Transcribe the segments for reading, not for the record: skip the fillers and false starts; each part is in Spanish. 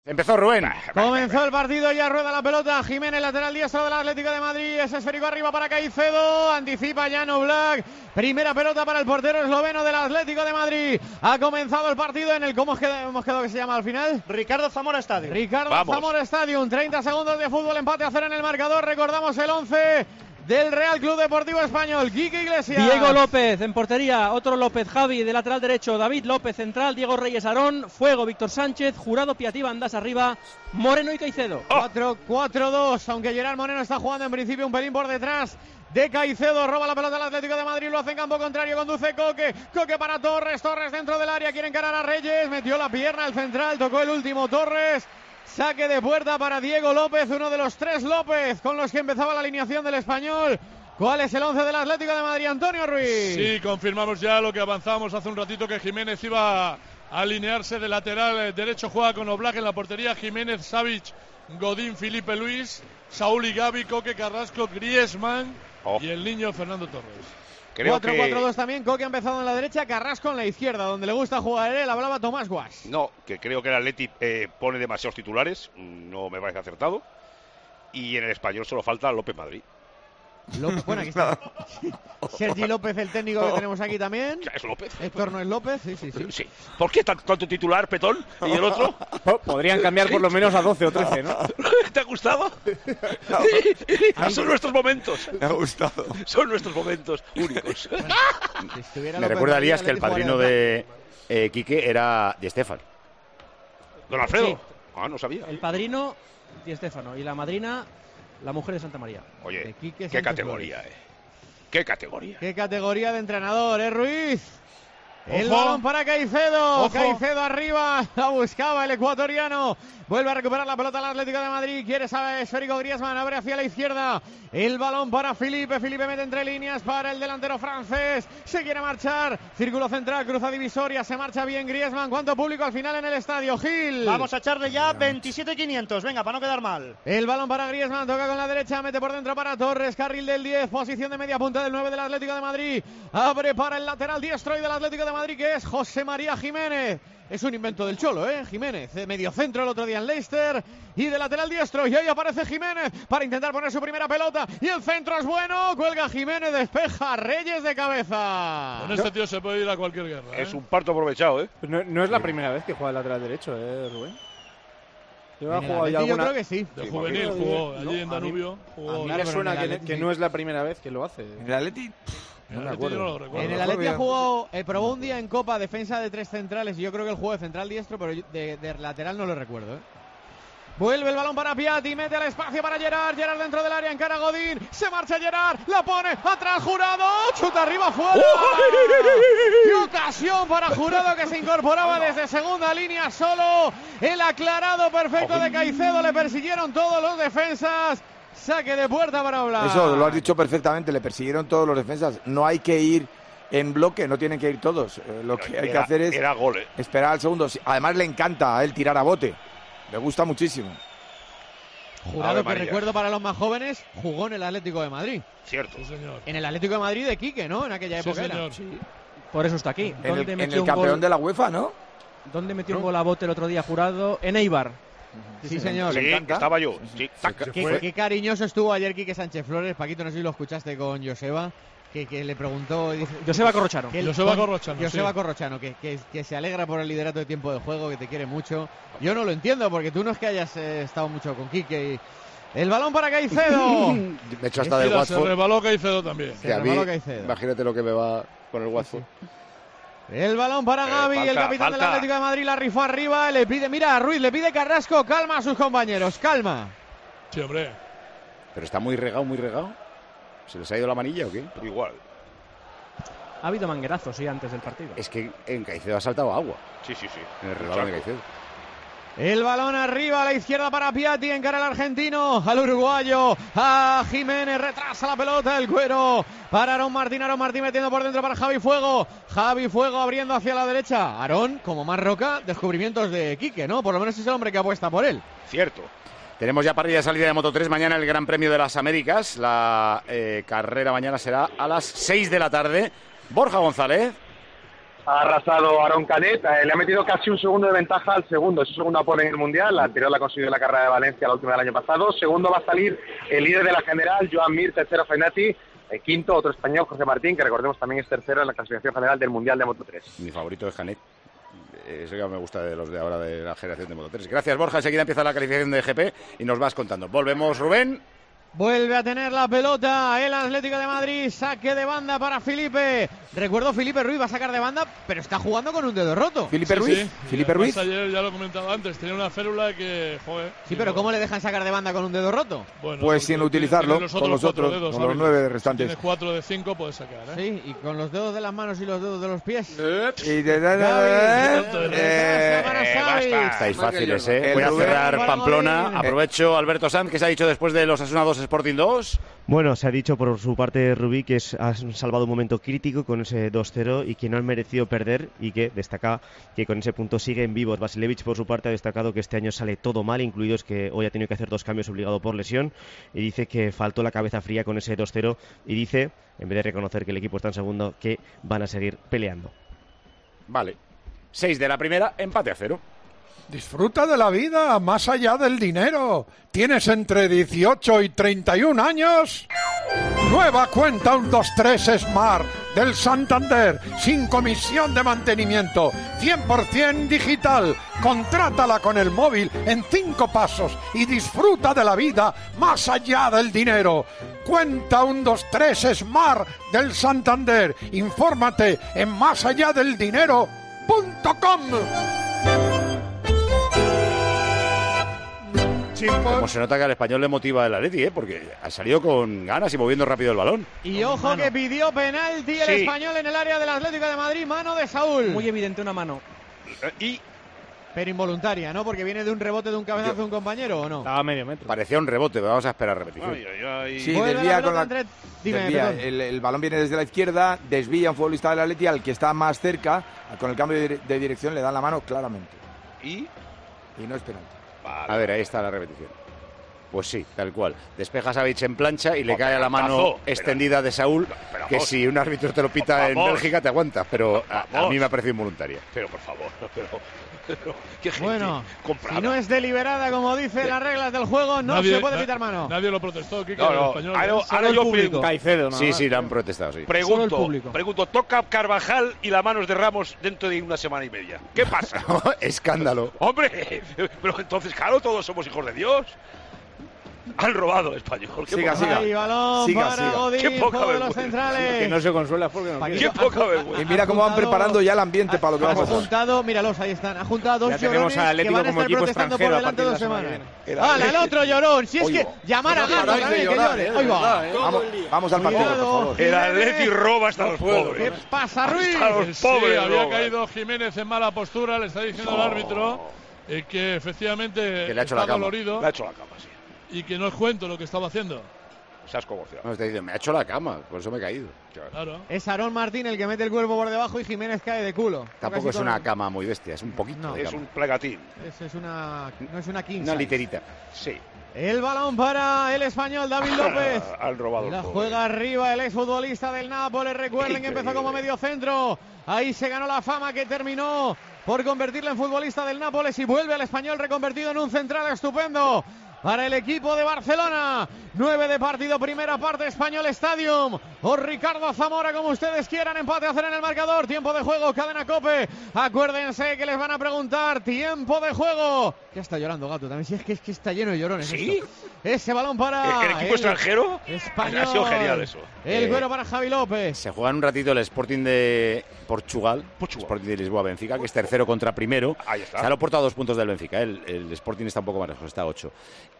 Empezó Rubén. Comenzó el partido, ya rueda la pelota. Jiménez, lateral diestro del Atlético de Madrid. Es esférico arriba para Caicedo. Anticipa Jan Oblak. Primera pelota para el portero esloveno del Atlético de Madrid. Ha comenzado el partido en el... ¿Cómo hemos quedado que se llama al final? Ricardo Zamora Stadium. Zamora Stadium. 30 segundos de fútbol, empate a 0 en el marcador. Recordamos el 11 del Real Club Deportivo Español. Quique Iglesias. Diego López en portería, otro López, Javi de lateral derecho, David López central, Diego Reyes Aarón, Fuego, Víctor Sánchez, Jurado, Piatí, Bandás arriba, Moreno y Caicedo. 4-4-2, aunque Gerard Moreno está jugando en principio un pelín por detrás de Caicedo. Roba la pelota al Atlético de Madrid, lo hace en campo contrario, conduce Coque para Torres dentro del área, quiere encarar a Reyes, metió la pierna el central, tocó el último Torres. Saque de puerta para Diego López, uno de los 3 López con los que empezaba la alineación del Español. ¿Cuál es el 11 del Atlético de Madrid, Antonio Ruiz? Sí, confirmamos ya lo que avanzábamos hace un ratito, que Jiménez iba a alinearse de lateral derecho, juega con Oblak en la portería, Jiménez, Savic, Godín, Felipe Luis, Saúl y Gavi, Coque, Carrasco, Griezmann y el niño Fernando Torres. 4-4-2 también, Coque ha empezado en la derecha, Carrasco en la izquierda, donde le gusta jugar él, hablaba Tomás Guas. No, que creo que el Atleti pone demasiados titulares, no me parece acertado. Y en el Español solo falta López Madrid. Bueno, aquí está. Sergi López, el técnico que tenemos aquí también. ¿Es López? Héctor no es López, sí. ¿Por qué tanto titular, Petón? ¿Y el otro? Podrían cambiar por lo menos a 12 o 13, ¿no? ¿Te ha gustado? Son nuestros momentos. Me ha gustado. Son nuestros momentos únicos. Bueno, me recuerda, Elías, que el padrino de Quique era Di Stéfano. Don Alfredo. Sí. No sabía. El padrino, Di Stéfano, y la madrina, la mujer de Santa María. Oye, qué categoría, Qué categoría. Qué categoría de entrenador, Ruiz. El balón para Caicedo. Caicedo arriba. La buscaba el ecuatoriano. Vuelve a recuperar la pelota el Atlético de Madrid. Quiere saber esférico Griezmann. Abre hacia la izquierda. El balón para Felipe. Felipe mete entre líneas para el delantero francés. Se quiere marchar. Círculo central. Cruza divisoria. Se marcha bien Griezmann. ¿Cuánto público al final en el estadio? Gil. Vamos a echarle ya 27.500. Venga, para no quedar mal. El balón para Griezmann. Toca con la derecha. Mete por dentro para Torres. Carril del 10. Posición de media punta del 9 del Atlético de Madrid. Abre para el lateral diestro y del Atlético de Madrid, que es José María Jiménez. Es un invento del Cholo, Jiménez, de medio centro el otro día en Leicester y de lateral diestro, y ahí aparece Jiménez para intentar poner su primera pelota, y el centro es bueno, cuelga Jiménez, despeja Reyes de cabeza. Con este tío se puede ir a cualquier guerra. Es un parto aprovechado, No es la primera vez que juega el lateral derecho, Rubén. Yo creo que sí. De juvenil jugó allí en Danubio. A mí me suena que no es la primera vez que lo hace. En el Atleti... No me acuerdo. En el Atleti ha jugado, probó un día en Copa defensa de 3 centrales, y yo creo que el juego de central diestro, pero de lateral no lo recuerdo. Vuelve el balón para Piatti, mete al espacio para Gerard dentro del área, encara Godín, se marcha Gerard, la pone atrás Jurado, chuta arriba, fuera. ¡Qué ocasión para Jurado, que se incorporaba desde segunda línea solo! El aclarado perfecto de Caicedo, le persiguieron todos los defensas. Saque de puerta para Oblak. Eso lo has dicho perfectamente, le persiguieron todos los defensas. No hay que ir en bloque, no tienen que ir todos. Lo que hay que hacer es esperar al segundo. Además le encanta a él tirar a bote. Le gusta muchísimo. Jurado, que recuerdo para los más jóvenes, jugó en el Atlético de Madrid. Cierto. Sí, señor. En el Atlético de Madrid de Quique, ¿no? En aquella época. Señor. Sí. Por eso está aquí. En el campeón de la UEFA, ¿no? ¿Dónde metió un gol a bote el otro día, Jurado? En Eibar. Sí, señor. Sí, estaba yo. Sí. Qué cariñoso estuvo ayer Quique Sánchez Flores. Paquito, no sé si lo escuchaste con Joseba, que le preguntó. Joseba Corrochano. Joseba Corrochano, que se alegra por el liderato de tiempo de juego, que te quiere mucho. Yo no lo entiendo, porque tú no es que hayas estado mucho con Quique. El balón para Caicedo. Me he hecho hasta del Watford. Se rebaló Caicedo también. Imagínate lo que me va con el Watford. El balón para Gavi, el capitán del Atlético de Madrid, la rifó arriba, le pide, mira, a Ruiz, le pide Carrasco, calma a sus compañeros, calma. Sí, hombre. Pero está muy regado, muy regado. ¿Se les ha ido la manilla o qué? Pero igual. Ha habido manguerazos, sí, antes del partido. Es que en Caicedo ha saltado agua. Sí. En el rebalón de Caicedo. El balón arriba a la izquierda para Piatti, encara al argentino, al uruguayo, a Jiménez, retrasa la pelota, el cuero para Aarón Martín metiendo por dentro para Javi Fuego abriendo hacia la derecha, Aarón como más roca, descubrimientos de Quique, ¿no? Por lo menos es el hombre que apuesta por él. Cierto. Tenemos ya parrilla de salida de Moto3, mañana el Gran Premio de las Américas, la carrera mañana será a las 6 de la tarde. Borja González. ha arrasado Aaron Canet, le ha metido casi un segundo de ventaja al segundo, es su segunda pole en el Mundial, la anterior la consiguió en la carrera de Valencia, la última del año pasado. Segundo va a salir el líder de la general, Joan Mir, tercero Fenati, quinto otro español, José Martín, que recordemos también es tercero en la clasificación general del Mundial de Moto3. Mi favorito es Canet. Eso ya me gusta de los de ahora de la generación de Moto3. Gracias, Borja. Enseguida empieza la calificación de GP y nos vas contando. Volvemos, Rubén. Vuelve a tener la pelota el Atlético de Madrid, saque de banda para Filipe. Recuerdo, Filipe Ruiz va a sacar de banda, pero está jugando con un dedo roto. ¿Filipe Ruiz? Sí. ¿Filipe Ruiz? Ayer ya lo comentaba antes, tenía una férula que, joder. Sí, pero ¿cómo le dejan sacar de banda con un dedo roto? Bueno, pues sin utilizarlo, con los otros, dedos, con los 9 restantes. Si tienes 4 de 5 puedes sacar, ¿eh? Sí, y con los dedos de las manos y los dedos de los pies. Y Estáis fáciles, ¿eh? Voy a cerrar Pamplona. Aprovecho, Alberto Sanz, que se ha dicho después de los Osasuna 2 Sporting 2. Bueno, se ha dicho por su parte Rubí que ha salvado un momento crítico con ese 2-0 y que no han merecido perder, y que destaca que con ese punto siguen vivos. Vasilevich, por su parte, ha destacado que este año sale todo mal, incluidos que hoy ha tenido que hacer 2 cambios obligado por lesión, y dice que faltó la cabeza fría con ese 2-0 y dice, en vez de reconocer que el equipo está en segundo, que van a seguir peleando. Vale. 6 de la primera, empate a 0. Disfruta de la vida más allá del dinero. ¿Tienes entre 18 y 31 años? Nueva cuenta 123 Smart del Santander, sin comisión de mantenimiento, 100% digital. Contrátala con el móvil en 5 pasos y disfruta de la vida más allá del dinero. Cuenta 123 Smart del Santander. Infórmate en másalladeldinero.com. Como se nota que al español le motiva el Atleti, porque ha salido con ganas y moviendo rápido el balón. Y ojo que pidió penalti el español en el área del Atlético de Madrid, mano de Saúl. Muy evidente una mano. Pero involuntaria, ¿no? Porque viene de un rebote de un cabezazo de un compañero, ¿o no? Estaba a medio metro. Parecía un rebote, pero vamos a esperar repetición. Sí, desvía con la... desvía. El balón viene desde la izquierda, desvía un futbolista del Atleti al que está más cerca, con el cambio de dirección le dan la mano claramente. Y no es penalti. Vale. A ver, ahí está la repetición. Pues sí, tal cual. Despeja Savic en plancha y le cae a la mano extendida de Saúl, que si un árbitro te lo pita en Bélgica te aguantas, pero a mí me ha parecido involuntaria. Pero por favor, qué gente. Bueno, comprada. Si no es deliberada, como dicen las reglas del juego, no se puede pitar mano. Nadie lo protestó, Kike, no, español. Ahora yo pregunto. Caicedo, sí, le han protestado, sí. Pregunto, toca Carvajal y la manos de Ramos dentro de una semana y media. ¿Qué pasa? Escándalo. Hombre, pero entonces, claro, todos somos hijos de Dios. Han robado español. Siga. Ahí, balón para Godín, Qué poca de los centrales. Que no se consuela porque no quiere. Qué poca vergüenza. Y mira cómo van preparando ya el ambiente para lo que vamos a hacer. Míralos, ahí están. Ha juntado 2 llorones que van a estar protestando por delante 2 semanas. ¡Hala, el otro llorón! Si es que llamar a Gato también que llore. Ahí va. Vamos al partido, por favor. El Atleti roba hasta los pobres. ¿Qué pasa, Ruiz? Sí, había caído Jiménez en mala postura, le está diciendo el árbitro que efectivamente está dolorido. Le ha hecho la cama, sí. Y que no es cuento lo que estaba haciendo. Se has conmocionado. No, está diciendo, me ha hecho la cama, por eso me he caído. Claro. Es Aarón Martín el que mete el cuerpo por debajo y Jiménez cae de culo. Tampoco es una cama muy bestia, es un poquito. No, es un plegatín. No es una king Una size. literita. Sí. El balón para el español David López. Han robado. La juega arriba el exfutbolista del Nápoles. Recuerden que empezó como medio centro. Ahí se ganó la fama que terminó por convertirle en futbolista del Nápoles y vuelve al español reconvertido en un central estupendo para el equipo de Barcelona. 9 de partido, primera parte, Español Stadium. O Ricardo Zamora, como ustedes quieran. Empate a 0 en el marcador. Tiempo de juego, cadena COPE. Acuérdense que les van a preguntar. Tiempo de juego. Ya está llorando Gato también. Si es que está lleno de llorones. ¿Sí? Esto. Ese balón para el equipo extranjero. Español. Ha sido genial eso. El cuero para Javi López. Se juega en un ratito el Sporting de Portugal. Sporting de Lisboa, Benfica, que es tercero contra primero. Ahí está. Se ha aportado 2 puntos del Benfica. El Sporting está un poco más lejos, está a 8.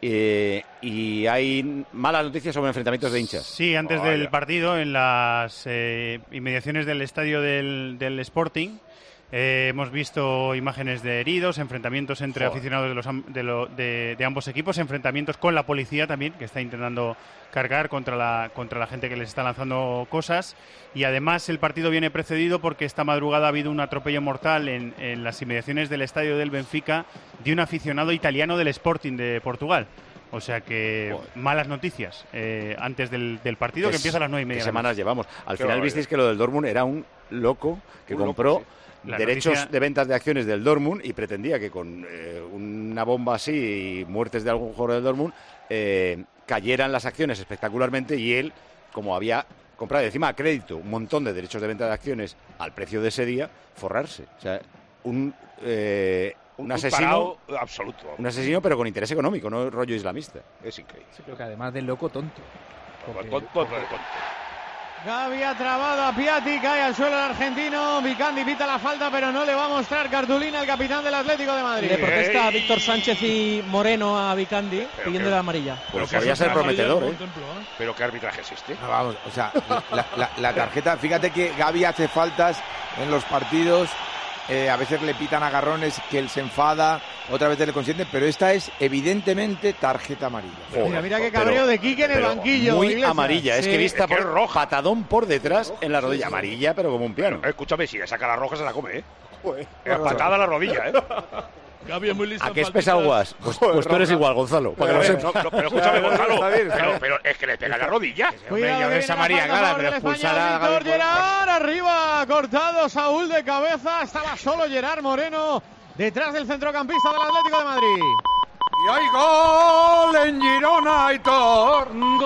Y hay malas noticias sobre enfrentamientos de hinchas. Sí, antes del partido, en las inmediaciones del estadio del Sporting, hemos visto imágenes de heridos, enfrentamientos entre aficionados de ambos equipos, enfrentamientos con la policía también, que está intentando cargar contra la gente que les está lanzando cosas. Y además el partido viene precedido porque esta madrugada ha habido un atropello mortal en las inmediaciones del estadio del Benfica de un aficionado italiano del Sporting de Portugal. O sea que malas noticias antes del partido que empieza a las 9:30. ¿Qué semanas llevamos? Al final visteis que lo del Dortmund era un loco que compró derechos de ventas de acciones del Dortmund y pretendía que con una bomba así y muertes de algún jugador del Dortmund cayeran las acciones espectacularmente, y él, como había comprado encima a crédito un montón de derechos de venta de acciones al precio de ese día, forrarse. O sea, un asesino absoluto. Un asesino, pero con interés económico, no rollo islamista. Es increíble. Sí, creo que además del loco, tonto. Tonto. Gavi ha trabado a Piatti, cae al suelo el argentino. Vicandi pita la falta, pero no le va a mostrar cartulina al capitán del Atlético de Madrid. Le protesta a Víctor Sánchez y Moreno a Vicandi pidiendo la amarilla. Pero podría ser prometedor, ¿eh? Pero ¿qué arbitraje es este? No, vamos, o sea, la tarjeta, fíjate que Gavi hace faltas en los partidos. A veces le pitan agarrones que él se enfada, otra vez le consienten, pero esta es evidentemente tarjeta amarilla. Mira qué cabreo de Quique en el banquillo. Muy Iglesias. amarilla, es que vista por roja, patadón por detrás en la rodilla. Amarilla, pero como un piano. Escúchame, si le saca la roja se la come, patada a la rodilla, Gavi es muy listo. ¿A qué es pesado Guas? Pues tú eres igual, Gonzalo. Para que lo sepas. Pero escúchame, Gonzalo. Pero es que le pega la rodilla. Cuidado, ves a María Gala, pero expulsar a Víctor Gerard, arriba, cortado Saúl de cabeza. Estaba solo Gerard Moreno detrás del centrocampista del Atlético de Madrid. Y hay gol en Girona, Aitor.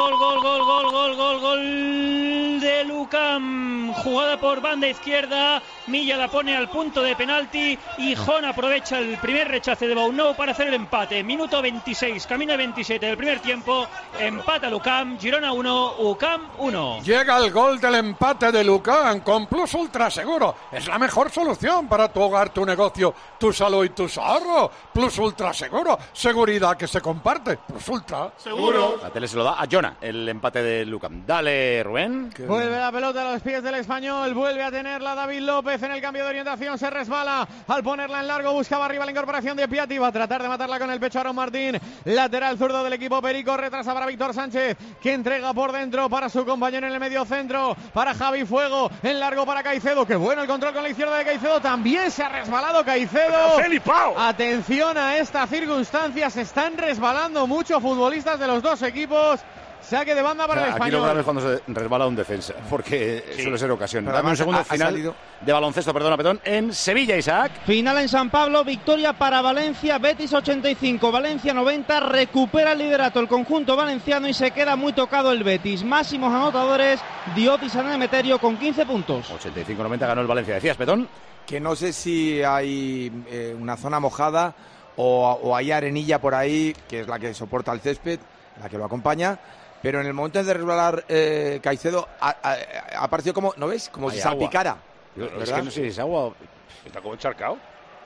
Gol de Lucam. Jugada por banda izquierda. Milla la pone al punto de penalti y Jón aprovecha el primer rechace de Baunou para hacer el empate. Minuto 26, camino 27 del primer tiempo. Empata Lucam, Girona 1, UCAM 1. Llega el gol del empate de Lucam con Plus Ultra Seguro. Es la mejor solución para tu hogar, tu negocio, tu salud y tus ahorros. Plus Ultra Seguro. Seguridad que se comparte. Plus Ultra. Seguro. La tele se lo da a Jona, el empate de Lucam. Dale, Rubén. Vuelve la pelota a los pies del español. Vuelve a tenerla David López en el cambio de orientación. Se resbala al ponerla en largo. Buscaba arriba la incorporación de Piatti. Va a tratar de matarla con el pecho Aaron Martín. Lateral zurdo del equipo perico. Retrasa para Víctor Sánchez, que entrega por dentro para su compañero en el medio centro. Para Javi Fuego. En largo para Caicedo. Qué bueno el control con la izquierda de Caicedo. También se ha resbalado Caicedo. Atención a esta circunstancia. Se están resbalando muchos futbolistas de los dos equipos. Saque de banda para el español. Aquí lo grave es cuando se resbala un defensa, porque suele ser ocasión. Dame un segundo, final de baloncesto, perdona, Petón, en Sevilla, Isaac. Final en San Pablo, victoria para Valencia, Betis 85, Valencia 90, recupera el liderato el conjunto valenciano y se queda muy tocado el Betis. Máximos anotadores, Diop y San Emeterio con 15 puntos. 85-90 ganó el Valencia, decías, Petón. Que no sé si hay una zona mojada o hay arenilla por ahí, que es la que soporta el césped, la que lo acompaña. Pero en el momento de resbalar Caicedo ha parecido como, ¿no ves? Como si salpicara. Es que no sé si es agua. Está como encharcado.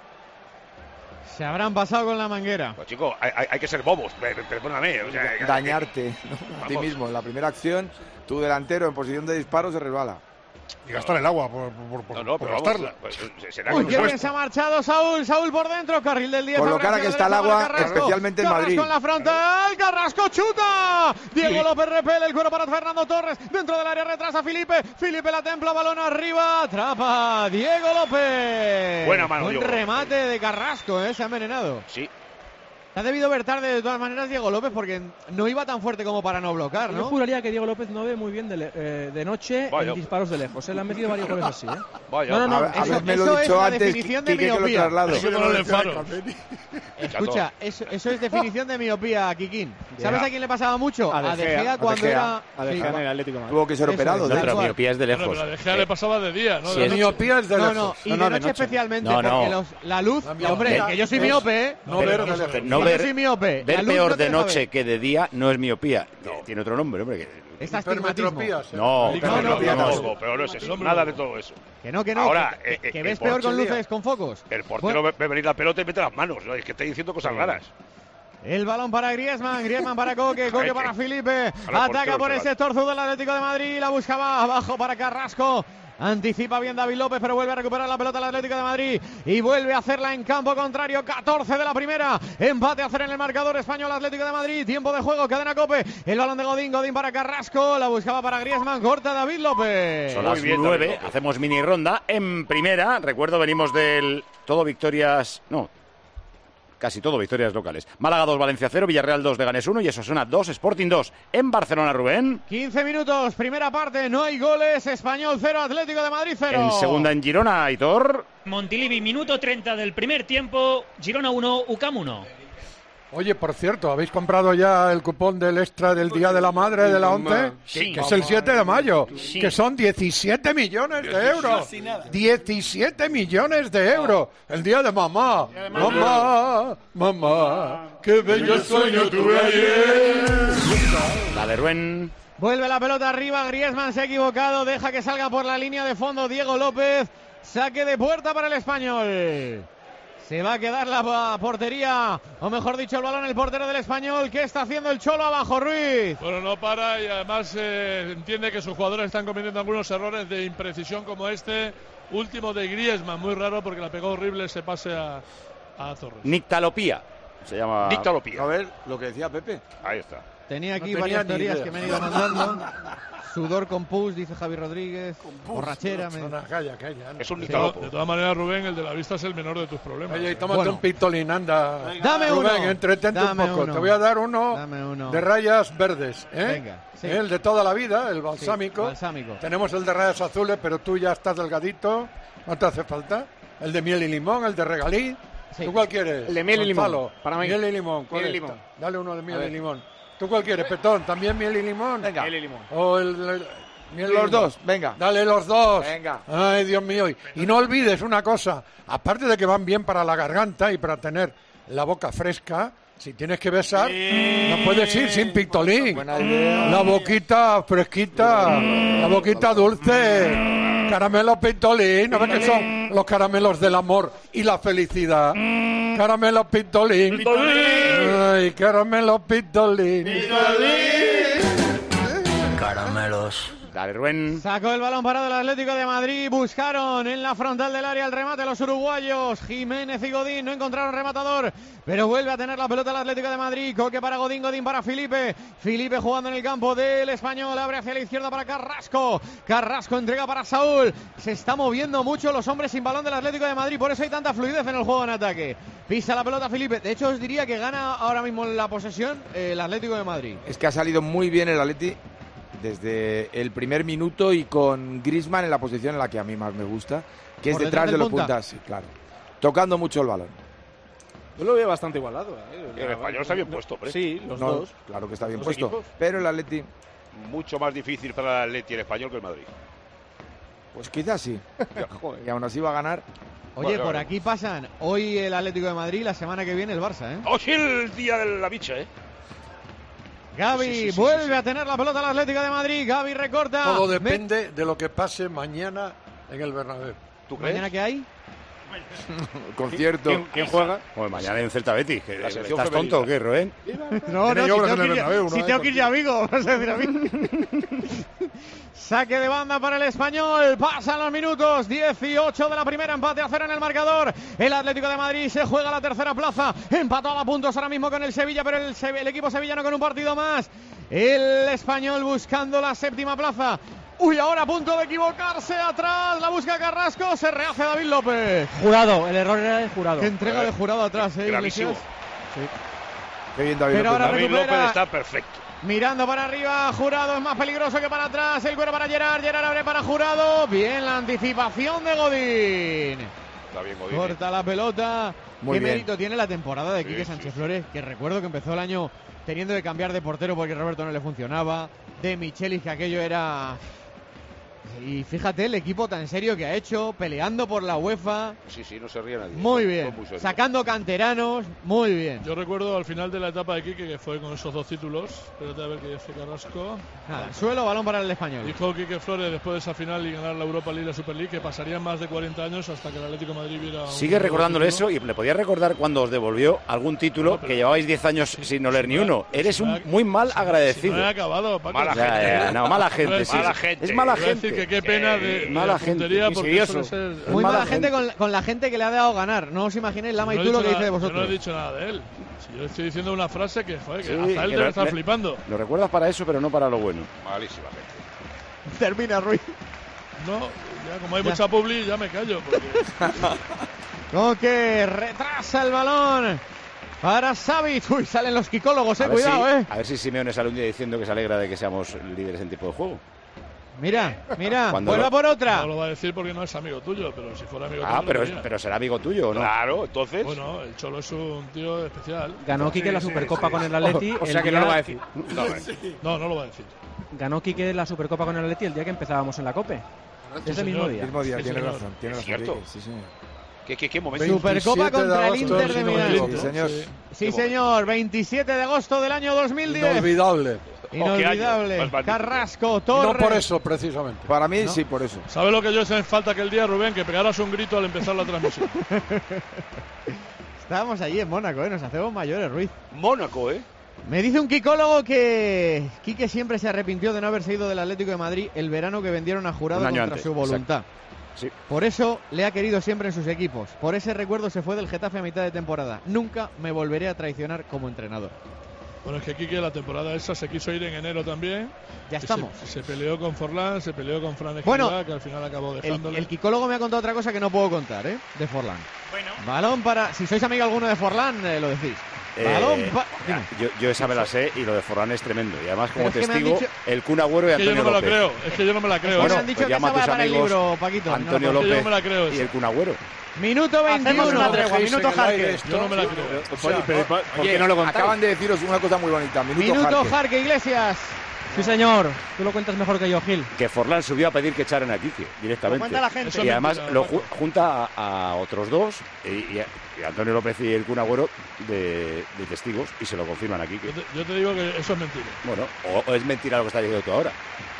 Se habrán pasado con la manguera. Pues chicos, hay que ser bobos, perdóname. O sea, dañarte a ti mismo. En la primera acción, tu delantero en posición de disparo se resbala. Y gastar el agua por gastarla. Uy, qué bien se ha marchado Saúl por dentro, carril del 10. Con lo cara que está el agua, especialmente en Madrid. Carrasco en la frontal, Carrasco chuta. Diego López repele el cuero para Fernando Torres. Dentro del área retrasa Felipe la templa, balón arriba, atrapa Diego López. Buena mano, un remate de Carrasco, se ha envenenado. Sí. Ha debido ver tarde de todas maneras Diego López porque no iba tan fuerte como para no bloquear, ¿no? Yo juraría que Diego López no ve muy bien de noche en disparos de lejos. Le han metido varios goles así, No, me lo he dicho antes, definición de miopía. Escucha, eso es definición de miopía, Kikín. ¿Sabes a quién le pasaba mucho? A De Gea cuando era... A De Gea en el Atlético de Madrid. Tuvo que ser operado. Pero miopía es de lejos. Pero a De Gea le pasaba de día, ¿no? Miopía es de lejos. Y de noche especialmente, porque la luz... Hombre, que yo soy miope, No ver peor de noche que de día no es miopía. Tiene otro nombre, hombre. Es astigmatismo. No, pero no es eso. Nada de todo eso. Que no. Ahora, que ves peor con luces, con focos. El portero ve venir la pelota y mete las manos. Es que está diciendo cosas raras. El balón para Griezmann para Coque para Felipe. Ataca por el sector sur del Atlético de Madrid. La buscaba abajo para Carrasco. Anticipa bien David López, pero vuelve a recuperar la pelota el Atlético de Madrid y vuelve a hacerla en campo contrario. 14 de la primera. Empate a hacer en el marcador español Atlético de Madrid. Tiempo de juego, cadena COPE. El balón de Godín para Carrasco. La buscaba para Griezmann. Corta David López. Son las 9. Hacemos mini ronda en primera. Recuerdo, venimos del todo victorias. No. casi todo victorias locales. Málaga 2, Valencia 0, Villarreal 2, Leganés 1 y Osasuna 2, Sporting 2. En Barcelona, Rubén. 15 minutos, primera parte, no hay goles. Español 0, Atlético de Madrid 0. En segunda en Girona, Aitor. Montilivi, minuto 30 del primer tiempo. Girona 1, UCAM 1. Oye, por cierto, ¿habéis comprado ya el cupón del extra del Día de la Madre de la ONCE? Sí. Que es el 7 de mayo, Sí. que son 17 millones de euros. 17 millones de euros. El Día de Mamá. Mamá, qué bello sueño tuve ayer. Dale, Rubén. Vuelve la pelota arriba, Griezmann se ha equivocado, deja que salga por la línea de fondo Diego López. Saque de puerta para el Español. Se va a quedar la portería, o mejor dicho, el balón el portero del Español. ¿Qué está haciendo el Cholo abajo, Ruiz? Bueno, no para y además entiende que sus jugadores están cometiendo algunos errores de imprecisión como este último de Griezmann. Muy raro porque la pegó horrible ese pase a Torres. Nictalopía. Se llama. Nictalopía. A ver, lo que decía Pepe. Ahí está. Tenía aquí No tenía varias ni teorías idea. que me han ido mandando. Sudor con pus, dice Javi Rodríguez. Borrachera. Calla. Es un De nictalopo. todas maneras, Rubén, el de la vista es el menor de tus problemas. Oye, y tómate Bueno. un pistolín, anda. Dame Rubén, uno. entretente Dame un poco. uno. Te voy a dar uno, Dame uno. de rayas verdes. Venga, sí. El de toda la vida, el balsámico. balsámico. Tenemos el de rayas azules, pero tú ya estás delgadito. No te hace falta. El de miel y limón, el de regalí. Sí. ¿Tú cuál quieres? El de miel y limón, Gonzalo? para mí. Miel y limón. ¿cuál Miel y es? limón. Dale uno de miel A y ver. limón. ¿Tú cuál quieres, Petón? ¿También miel y limón? Venga. Miel y limón. O el miel y Los limón. dos, venga. Dale los dos. Venga. Ay, Dios mío. Y no olvides una cosa. Aparte de que van bien para la garganta y para tener la boca fresca, si tienes que besar, no puedes ir sin pistolín. Buena idea. La boquita fresquita, la boquita dulce. Caramelo pistolín. ¿No ves que son los caramelos del amor y la felicidad? Caramelo pistolín. Ay, caramelo pistolín. Caramelos. Dale, Rubén. Sacó el balón parado el Atlético de Madrid. Buscaron en la frontal del área el remate los uruguayos. Jiménez y Godín no encontraron rematador, pero vuelve a tener la pelota el Atlético de Madrid. Coque para Godín, Godín para Felipe. Felipe jugando en el campo del Español. Abre hacia la izquierda para Carrasco. Carrasco entrega para Saúl. Se está moviendo mucho los hombres sin balón del Atlético de Madrid. Por eso hay tanta fluidez en el juego en ataque. Pisa la pelota Felipe. De hecho, os diría que gana ahora mismo la posesión el Atlético de Madrid. Es que ha salido muy bien el Atleti desde el primer minuto y con Griezmann en la posición en la que a mí más me gusta, que es ¿Por detrás detrás de del los punta? puntas, sí, claro. Tocando mucho el balón. Yo lo veo bastante igualado. El Español está bien puesto, hombre. Sí, los No, dos. claro que está bien Los puesto. equipos. Pero el Atleti, Mucho más difícil para el Atleti el Español que el Madrid. pues quizás sí. Joder. Y aún así va a ganar. Oye, Vale, por vale. aquí pasan hoy el Atlético de Madrid, la semana que viene el Barça, ¿eh? ¡Oh, sí, el día de la bicha, Gavi Sí. vuelve a tener la pelota al Atlético de Madrid. Gavi recorta. Todo depende de lo que pase mañana en el Bernabéu. ¿Tú crees? ¿Mañana qué hay? Concierto. ¿Quién juega? Pues mañana en Celta Betis. que La selección ¿Estás femenina. tonto o qué, Rubén? No, Tiene no, obras si en el tengo que ir Bernabéu, ya- ¿no? si tengo que ir ya a Vigo, vas a decir a mí. Saque de banda para el Español. Pasan los minutos. 18 de la primera. Empate a 0 en el marcador. El Atlético de Madrid se juega la tercera plaza. Empatado a puntos ahora mismo con el Sevilla, pero el equipo sevillano con un partido más. El Español buscando la séptima plaza. Uy, ahora a punto de equivocarse atrás. La busca Carrasco. Se rehace David López. Jurado, el error era de Jurado. Qué entrega de Jurado atrás, Gravísimo. Iglesias. Qué bien David Pero López. ahora David recupera. López está perfecto. Mirando para arriba, Jurado es más peligroso que para atrás. El cuero para Gerard, Gerard abre para Jurado. Bien la anticipación de Godín. Está bien, Godín. Corta la pelota. Muy Qué bien. mérito tiene la temporada de Sí, Quique sí, Sánchez sí. Flores, que recuerdo que empezó el año teniendo que cambiar de portero porque Roberto no le funcionaba. De Michelis, que aquello era... Y fíjate el equipo tan serio que ha hecho, peleando por la UEFA. Sí, sí, no se ríe nadie. Muy Son bien. muy serios. Sacando canteranos, muy bien. Yo recuerdo al final de la etapa de Quique, que fue con esos dos títulos. Espérate a ver qué dice Carrasco. Nada, suelo, balón para el Español. Dijo Quique Flores después de esa final y ganar la Europa League y la Super League que pasarían más de 40 años hasta que el Atlético de Madrid viera. Sigue un recordándole título. eso y le podía recordar cuando os devolvió algún título No, pero- que llevabais 10 años sin oler ni uno. Eres un muy mal agradecido. No he acabado, Paco. Mala Ya, gente. ya, no, mala gente, sí. Mala gente. Es mala Iba a decir gente. que qué pena de mala gente, puntería porque insidioso. suele ser... Muy mala mala gente gente. con la gente que le ha dado ganar. No os imaginéis Lama Yo y no he tú lo dicho que dice de nada- vosotros. Yo no he dicho nada de él. Si yo estoy diciendo una frase que, joder, que Sí, hasta él que debe estar flipando. Lo recuerdas para eso, pero no para lo bueno. Malísima gente. Termina Ruiz. No, ya como hay Ya. mucha publi, ya me callo. Porque... Coque retrasa el balón. para Savic. Uy, salen los quicólogos, cuidado, A ver si Simeone sale un día diciendo que se alegra de que seamos líderes en tipo de juego. Mira, vuelva por otra. No lo va a decir porque no es amigo tuyo, pero si fuera amigo tuyo. Pero será amigo tuyo, ¿o no? Claro, entonces. Bueno, el Cholo es un tío especial. Ganó Quique la Supercopa con el Atleti. O sea que no lo va a decir. No lo va a decir. Ganó Quique la Supercopa con el Atleti el día que empezábamos en la COPE. Ese mismo día. Tiene razón. ¿Es cierto? Sí, señor. ¿Qué momento? Supercopa contra el Inter de Milán. Sí, señor. Sí, señor. 27 de agosto del año 2010. Inolvidable. Inolvidable. Carrasco, Torres. No por eso, precisamente. Para mí, sí, por eso. ¿Sabes lo que yo hice en falta aquel día, Rubén? Que pegaras un grito al empezar la transmisión. Estábamos allí en Mónaco, nos hacemos mayores, Ruiz. Mónaco, Me dice un quicólogo que Quique siempre se arrepintió de no haberse ido del Atlético de Madrid el verano que vendieron a Jurado contra antes, su voluntad. Sí. Por eso le ha querido siempre en sus equipos. Por ese recuerdo se fue del Getafe a mitad de temporada. Nunca me volveré a traicionar como entrenador. Bueno, es que Quique la temporada esa se quiso ir en enero también. Ya estamos. Se peleó con Forlán, se peleó con Fran Bueno, Escribá, que al final acabó dejándole. El quicólogo me ha contado otra cosa que no puedo contar, de Forlán. Bueno. Balón para... Si sois amigo alguno de Forlán, lo decís. Balón yo esa me la sé y lo de Forlán es tremendo. Y además, como testigo, el Kun Agüero y Antonio López. Es que yo no me la creo. Bueno, me han dicho pues que llama a tus para el amigos libro, Paquito. Antonio yo López no me la creo y el Kun Agüero. Minuto 21. Hacemos una tregua, minuto Jarque. Yo no me la creo. ¿Por qué no lo contáis? Acaban de deciros una cosa muy bonita. Minuto Jarque, Iglesias. Sí, señor. Tú lo cuentas mejor que yo, Gil. Que Forlán subió a pedir que echaran a Quique directamente. Lo cuenta la gente. Y además lo junta a otros dos, y Antonio López y el Kun Agüero de testigos, y se lo confirman a Quique. Yo te digo que eso es mentira. Bueno, o es mentira lo que está diciendo tú ahora.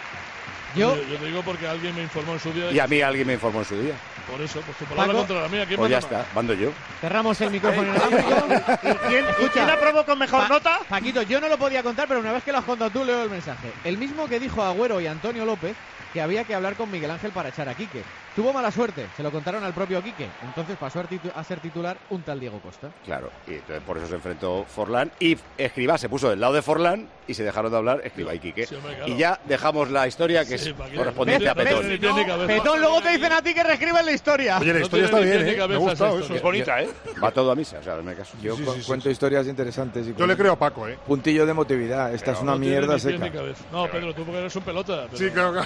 Yo te digo porque alguien me informó en su día. Y a mí alguien me informó en su día. Por eso, pues tu palabra contra la mía. ¿Quién pues ya manda? está, mando yo. Cerramos el micrófono inalámbrico. ¿Quién aprobó con mejor nota? Paquito, yo no lo podía contar, pero una vez que lo has contado tú, leo el mensaje. El mismo que dijo Agüero y Antonio López que había que hablar con Miguel Ángel para echar a Quique. Tuvo mala suerte, se lo contaron al propio Quique. Entonces pasó a ser titular un tal Diego Costa. Claro, y entonces por eso se enfrentó Forlán. Y Escribá se puso del lado de Forlán y se dejaron de hablar Escribá y Quique. Sí, hombre, claro. Y ya dejamos la historia que es correspondiente a Petón. Petón, luego te dicen a ti que reescribes la historia. Oye, la historia está bien, me ha gustado eso. Es bonita, Va todo a misa, o sea, hazme caso. Yo cuento historias interesantes. Yo le creo a Paco, Puntillo de emotividad. Esta es una mierda seca. No, Pedro, tú porque eres un pelota. Pero... Sí, creo que...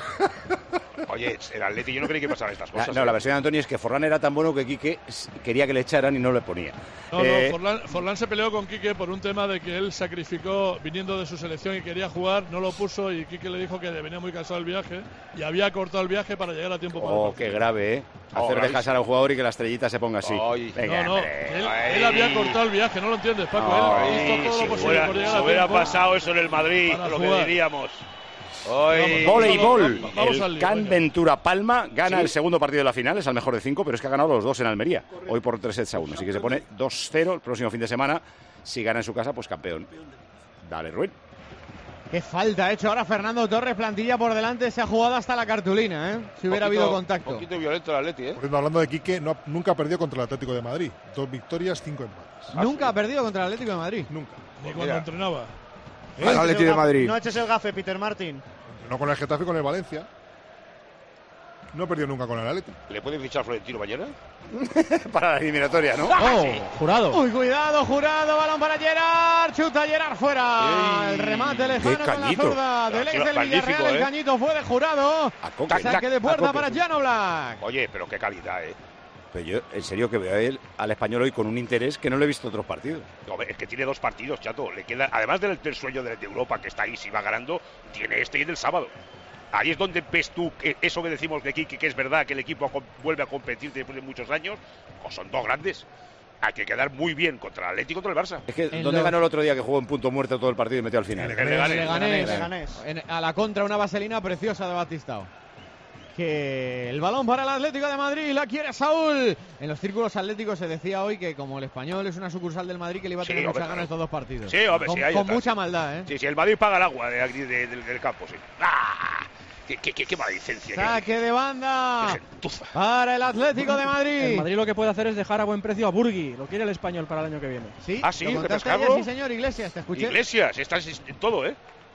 Oye, el Atleti yo no creí que pasaran estas cosas. No, la versión de Antonio es que Forlán era tan bueno que Quique quería que le echaran y no le ponía. No, Forlán se peleó con Quique por un tema de que él sacrificó viniendo de su selección y quería jugar, no lo puso y Quique le dijo que venía muy cansado del viaje y había cortado el viaje para llegar a tiempo para el partido. Qué grave, Hacer descansar a un jugador y que la estrellita se ponga así. Venga, él había cortado el viaje, no lo entiendes, Paco. Él hizo todo lo posible por llegar a hubiera tiempo pasado eso en el Madrid, lo que diríamos. Voleibol. Vamos El Can Ventura Palma gana el segundo partido de la final, es al mejor de 5, pero es que ha ganado los dos en Almería. Hoy por 3-1, así que se pone 2-0 el próximo fin de semana. Si gana en su casa, pues campeón. Dale, Ruin. Qué falta ha hecho ahora Fernando Torres, plantilla por delante, se ha jugado hasta la cartulina, si hubiera habido contacto. Un poquito violento el Atleti, Hablando de Quique, nunca ha perdido contra el Atlético de Madrid. 2 victorias, 5 empates. Nunca ha perdido contra el Atlético de Madrid. Nunca. Ni cuando entrenaba. El Atlético de Madrid. No eches el gafe, Peter Martin. No con el Getafe, con el Valencia. No perdió nunca con el Atlético. ¿Le pueden fichar Florentino mañana? Para la eliminatoria, ¿no? Jurado. Uy, cuidado, Jurado, balón para Gerard, chuta Gerard fuera. El remate lejano con la zurda del ex del Villarreal, el cañito fue de Jurado. Saque de puerta para Jan Oblak. Oye, pero qué calidad, Pero yo, en serio, que veo al español hoy con un interés que no le he visto otros partidos. No, es que tiene 2 partidos, chato. Le queda, además del sueño de Europa que está ahí, si va ganando, tiene este y el del sábado. Ahí es donde ves tú eso que decimos de Quique, que es verdad que el equipo vuelve a competir después de muchos años. Pues son 2 grandes. Hay que quedar muy bien contra el Atlético y contra el Barça. Es que, ¿dónde ganó el otro día que jugó en punto muerto todo el partido y metió al final? Leganés. A la contra, una vaselina preciosa de Batistao. Que el balón para el Atlético de Madrid, la quiere Saúl. En los círculos atléticos se decía hoy que como el Español es una sucursal del Madrid, que le iba a tener muchas ganas estos 2 partidos. Sí, hombre, con mucha maldad, Sí, el Madrid paga el agua del campo, sí. ¡Ah! ¡Qué maledicencia! Saque de banda para el Atlético de Madrid. El Madrid lo que puede hacer es dejar a buen precio a Burgui. Lo quiere el Español para el año que viene. Sí, ¿Ah, sí? ¿Lo contaste ayer, sí, señor? Iglesias, te escuché. Iglesias, estás en todo,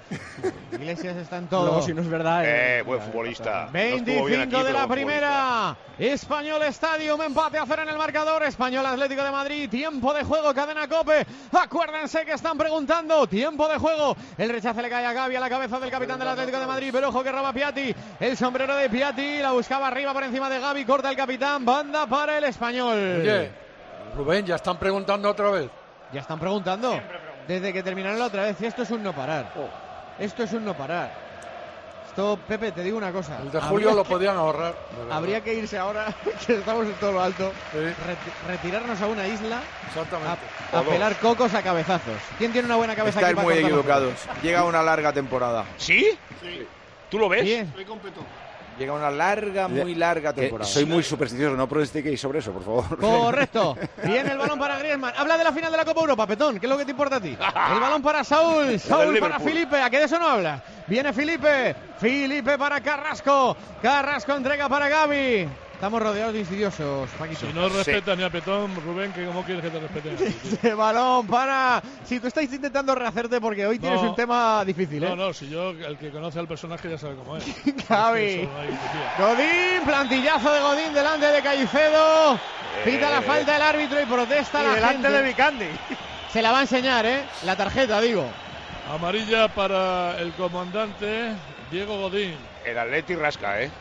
Iglesias está en todo. Luego, si no es verdad. Buen futbolista. 25 de la primera. Español Stadium, empate a 0 en el marcador. Español Atlético de Madrid. Tiempo de juego, cadena COPE. Acuérdense que están preguntando. Tiempo de juego. El rechace le cae a Gavi a la cabeza del capitán del Atlético de Madrid. Pero ojo que roba Piatti. El sombrero de Piatti. La buscaba arriba por encima de Gavi. Corta el capitán. Banda para el Español. Oye, Rubén, ya están preguntando otra vez. Ya están preguntando. Desde que terminaron la otra vez. Y esto es un no parar. Esto es un no parar. Esto, Pepe, te digo una cosa. El de julio lo podían ahorrar. Habría que irse ahora, que estamos en todo lo alto, retirarnos a una isla, a pelar cocos a cabezazos. ¿Quién tiene una buena cabeza? Estáis muy equivocados. Llega una larga temporada. ¿Sí? Sí. ¿Tú lo ves? Bien. Llega una larga, muy larga temporada. Soy muy supersticioso, no pronostiquéis sobre eso, por favor. Correcto. Viene el balón para Griezmann. Habla de la final de la Copa Europa, Petón. ¿Qué es lo que te importa a ti? El balón para Saúl. Saúl para Felipe. ¿A qué de eso no habla? Viene Felipe. Felipe para Carrasco. Carrasco entrega para Gavi. Estamos rodeados de insidiosos, Paquito. Si no respetan ni a Petón, Rubén, ¿cómo quieres que te respeten? Este balón para... Si tú estás intentando rehacerte porque hoy tienes un tema difícil, ¿eh? No, si yo, el que conoce al personaje ya sabe cómo es. Gavi. Godín, plantillazo de Godín delante de Caicedo. Pita la falta el árbitro y protesta la delante gente. de Vicandi. Se la va a enseñar, ¿eh? La tarjeta, digo. Amarilla para el comandante Diego Godín. El Atleti rasca, ¿eh?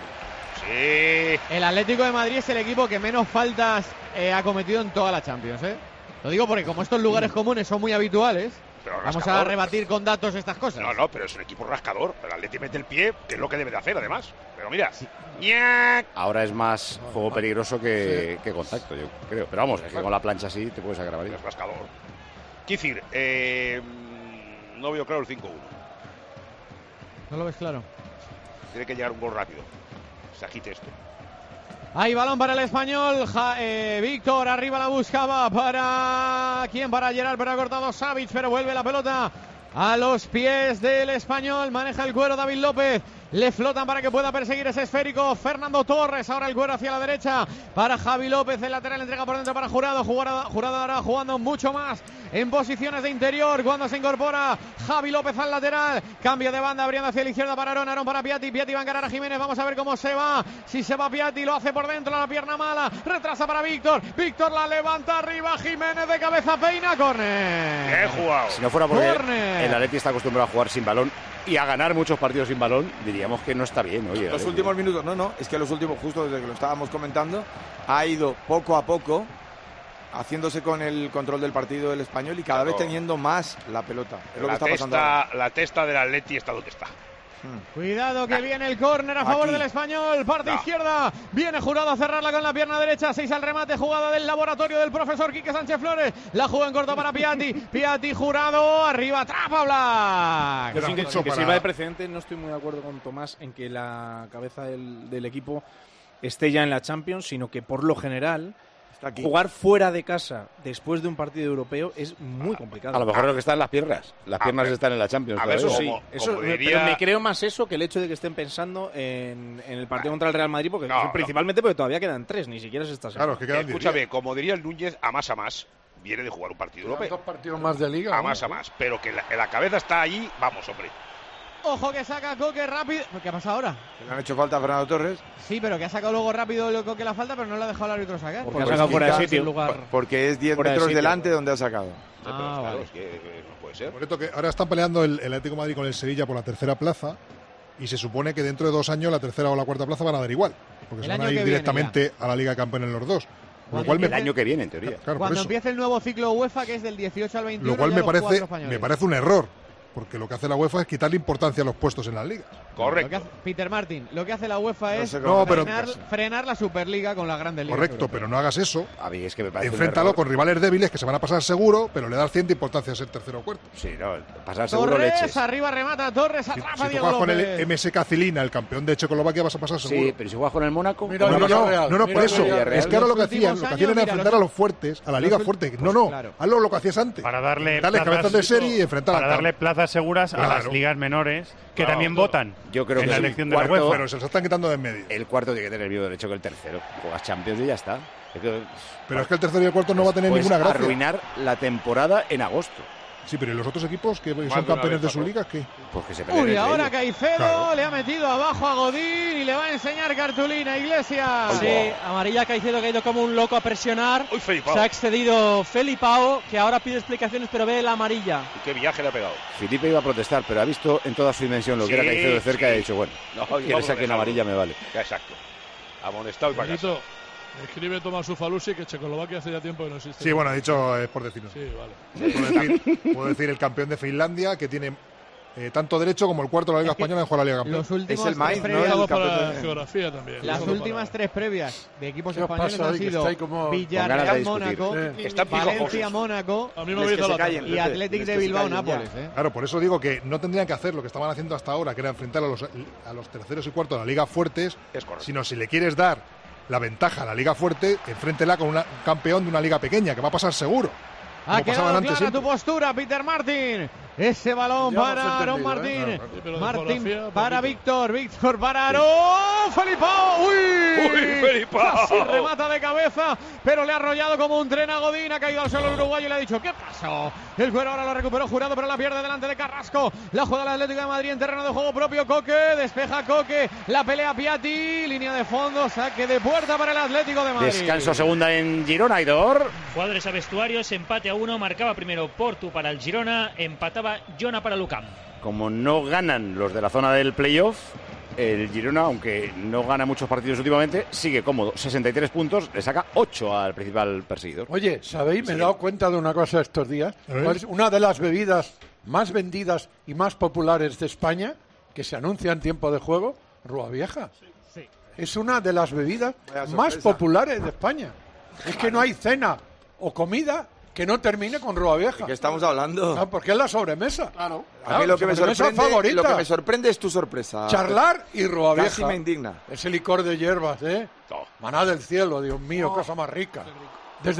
Sí. El Atlético de Madrid es el equipo que menos faltas ha cometido en toda la Champions, ¿eh? Lo digo porque como estos lugares comunes son muy habituales, vamos a rebatir con datos estas cosas. No, pero es un equipo rascador. El Atleti mete el pie, que es lo que debe de hacer, además. Pero mira, ahora es más juego peligroso que contacto, yo creo. Pero vamos, es que con la plancha así te puedes agravar. Es rascador. Quiero decir, no veo claro el 5-1. ¿No lo ves claro? Tiene que llegar un gol rápido. Se agite esto. Hay balón para el Español. Víctor arriba la buscaba para... ¿Quién? Para Gerard, pero ha cortado Savic, pero vuelve la pelota a los pies del Español. Maneja el cuero David López. Le flotan para que pueda perseguir ese esférico Fernando Torres. Ahora el cuero hacia la derecha para Javi López. El lateral entrega por dentro para Jurado. Jurado ahora jugando mucho más en posiciones de interior. Cuando se incorpora Javi López al lateral. Cambio de banda abriendo hacia la izquierda para Aarón. Aarón para Piatti. Piatti va a encarar a Jiménez. Vamos a ver cómo se va. Si se va Piatti lo hace por dentro. La pierna mala. Retrasa para Víctor. Víctor la levanta arriba. Jiménez de cabeza peina. Córner. Bien jugado. Si no fuera porque el Atleti está acostumbrado a jugar sin balón y a ganar muchos partidos sin balón, diríamos que no está bien. Oye, los últimos minutos, es que los últimos, justo desde que lo estábamos comentando, ha ido poco a poco haciéndose con el control del partido del Español y cada vez teniendo más la pelota. Es lo que está pasando ahora. La testa del Atleti está donde está. Cuidado que viene el córner a favor del Español, parte izquierda, viene Jurado a cerrarla con la pierna derecha, 6 al remate, jugada del laboratorio del profesor Quique Sánchez Flores, la jugó en corto para Piatti, Piatti Jurado, arriba, atrapa Black. Pero que sirva de precedente, no estoy muy de acuerdo con Tomás en que la cabeza del equipo esté ya en la Champions, sino que por lo general jugar fuera de casa después de un partido europeo es muy complicado. A lo mejor lo que está en las piernas. Las piernas están en la Champions. A ver, eso sí. Pero me creo más eso que el hecho de que estén pensando en el partido contra el Real Madrid, porque principalmente porque todavía quedan 3, ni siquiera se está claro, que quedan escúchame, como diría el Núñez, a más viene de jugar un partido europeo. 2 partidos más de Liga. A más, pero que la cabeza está allí, vamos, hombre. Ojo que saca Coque rápido. ¿Qué ha pasado ahora? Le han hecho falta a Fernando Torres. Sí, pero que ha sacado luego rápido el Coque la falta, pero no le ha dejado el árbitro sacar. Porque ha sacado fuera de sitio. Porque es 10 metros delante donde ha sacado. Vale. Es que no puede ser. Por esto que ahora están peleando el Atlético de Madrid con el Sevilla por la tercera plaza y se supone que dentro de 2 años la tercera o la cuarta plaza van a dar igual. Porque se van a ir directamente a la Liga de Campeones los dos. El año que viene, en teoría. Claro, cuando empiece el nuevo ciclo UEFA, que es del 18 al 21. Lo cual me parece un error. Porque lo que hace la UEFA es quitarle importancia a los puestos en las ligas. Correcto. Peter Martin, lo que hace la UEFA es frenar la Superliga con las grandes ligas. Correcto, pero no hagas eso. A mí es que me parece enfréntalo con rivales débiles que se van a pasar seguro, pero le das cierta importancia a ser tercero o cuarto. Sí, no, pasar seguro leches. Torres arriba remata, Torres atrapa si Diego tú juegas López. con el MSK Cilina, el campeón de Checoslovaquia, vas a pasar seguro. Sí, pero si juegas con el Mónaco... No, por eso. Es que ahora lo que hacían era enfrentar a los fuertes, a la liga fuerte. Hazlo lo que hacías antes. Para darle cabezas de serie y enfrentar para darle plazas seguras a las ligas menores que también votan. Yo creo que la elección de la UEFA. Pero se lo están quitando de en medio. El cuarto tiene que tener el mismo derecho que el tercero. Juegas Champions y ya está. Pero es que el tercero y el cuarto no va a tener ninguna gracia. Arruinar la temporada en agosto. Sí, pero ¿y los otros equipos que son campeones de su liga qué? Pues que se Uy, ahora Caicedo le ha metido abajo a Godín y le va a enseñar cartulina Iglesias. Sí, amarilla Caicedo, que ha ido como un loco a presionar. Uy, se ha excedido Felipao, que ahora pide explicaciones, pero ve la amarilla. ¿Y qué viaje le ha pegado? Felipe iba a protestar, pero ha visto en toda su dimensión lo que era Caicedo de cerca y ha dicho, bueno, que le saquen amarilla me vale. Exacto. Amonestado y para casa. Escribe Tomás Ufalusi que Checoslovaquia hace ya tiempo que no existe. Sí, bueno, ha dicho por decirlo. Sí, vale. Puedo decir el campeón de Finlandia, que tiene tanto derecho como el cuarto de la Liga Española en jugar la Liga Campeón. Los últimos es el Mainz, tres ¿no? previas, para la geografía también. Las últimas tres previas de equipos ¿Qué españoles pasa han ahí, que sido estáis como Villarreal-Mónaco, Están Valencia-Mónaco A mí me habéis dado la razón. y Athletic de Bilbao-Nápoles. Claro, por eso digo que no tendrían que hacer lo que estaban haciendo hasta ahora, que era enfrentar a los terceros y cuartos de la Liga fuertes, sino si le quieres dar la ventaja a la Liga fuerte, enfréntela con un campeón de una Liga pequeña, que va a pasar seguro. Ha quedado clara tu postura, Peter Martin. Ese balón para Aaron Martín. Martín para Víctor. Víctor para Aaron. Felipao. ¡Uy! Felipao. Casi remata de cabeza, pero le ha arrollado como un tren a Godín. Ha caído al suelo el uruguayo y le ha dicho: ¿qué pasó? El Cuero ahora lo recuperó Jurado, pero la pierde delante de Carrasco. La juega el Atlético de Madrid en terreno de juego propio. Coque. Despeja Coque. La pelea Piatti. Línea de fondo. Saque de puerta para el Atlético de Madrid. Descanso segunda en Girona, Aidor. Jugadores a vestuarios. Empate a 1. Marcaba primero Portu para el Girona. Empataba Jona para Lucam. Como no ganan los de la zona del playoff, el Girona, aunque no gana muchos partidos últimamente, sigue cómodo. 63 puntos, le saca 8 al principal perseguidor. Oye, ¿sabéis? Me he dado cuenta de una cosa estos días. ¿Cuál es una de las bebidas más vendidas y más populares de España, que se anuncia en tiempo de juego? Rúa Vieja. Sí. Es una de las bebidas más populares de España. Es que no hay cena o comida que no termine con Rúa Vieja. ¿De qué estamos hablando? No, porque es la sobremesa. Claro. A mí lo que me sorprende es tu sorpresa. Charlar y Rúa Vieja. Casi me indigna. Ese licor de hierbas, ¿eh? Maná del cielo, Dios mío, cosa más rica. Desde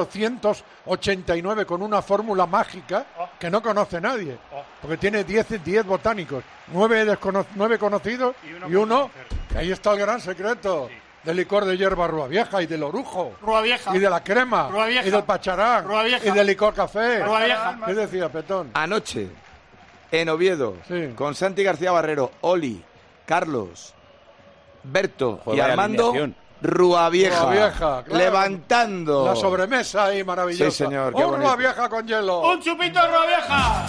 1889 con una fórmula mágica que no conoce nadie. Porque tiene 10 botánicos, 9 conocidos y uno. Que ahí está el gran secreto. Del licor de hierba Rúa Vieja y del orujo. Rúa Vieja. Y de la crema. Rúa Vieja. Y del pacharán. Rúa Vieja. Y del licor café. Rúa Vieja. ¿Qué decía, Petón? Anoche, en Oviedo, con Santi García Barrero, Oli, Carlos, Berto y Armando, Rúa Vieja. Rúa Vieja, claro. Levantando. La sobremesa ahí maravillosa. Sí, señor. Un Rúa Vieja con hielo. Un chupito de Rúa Vieja.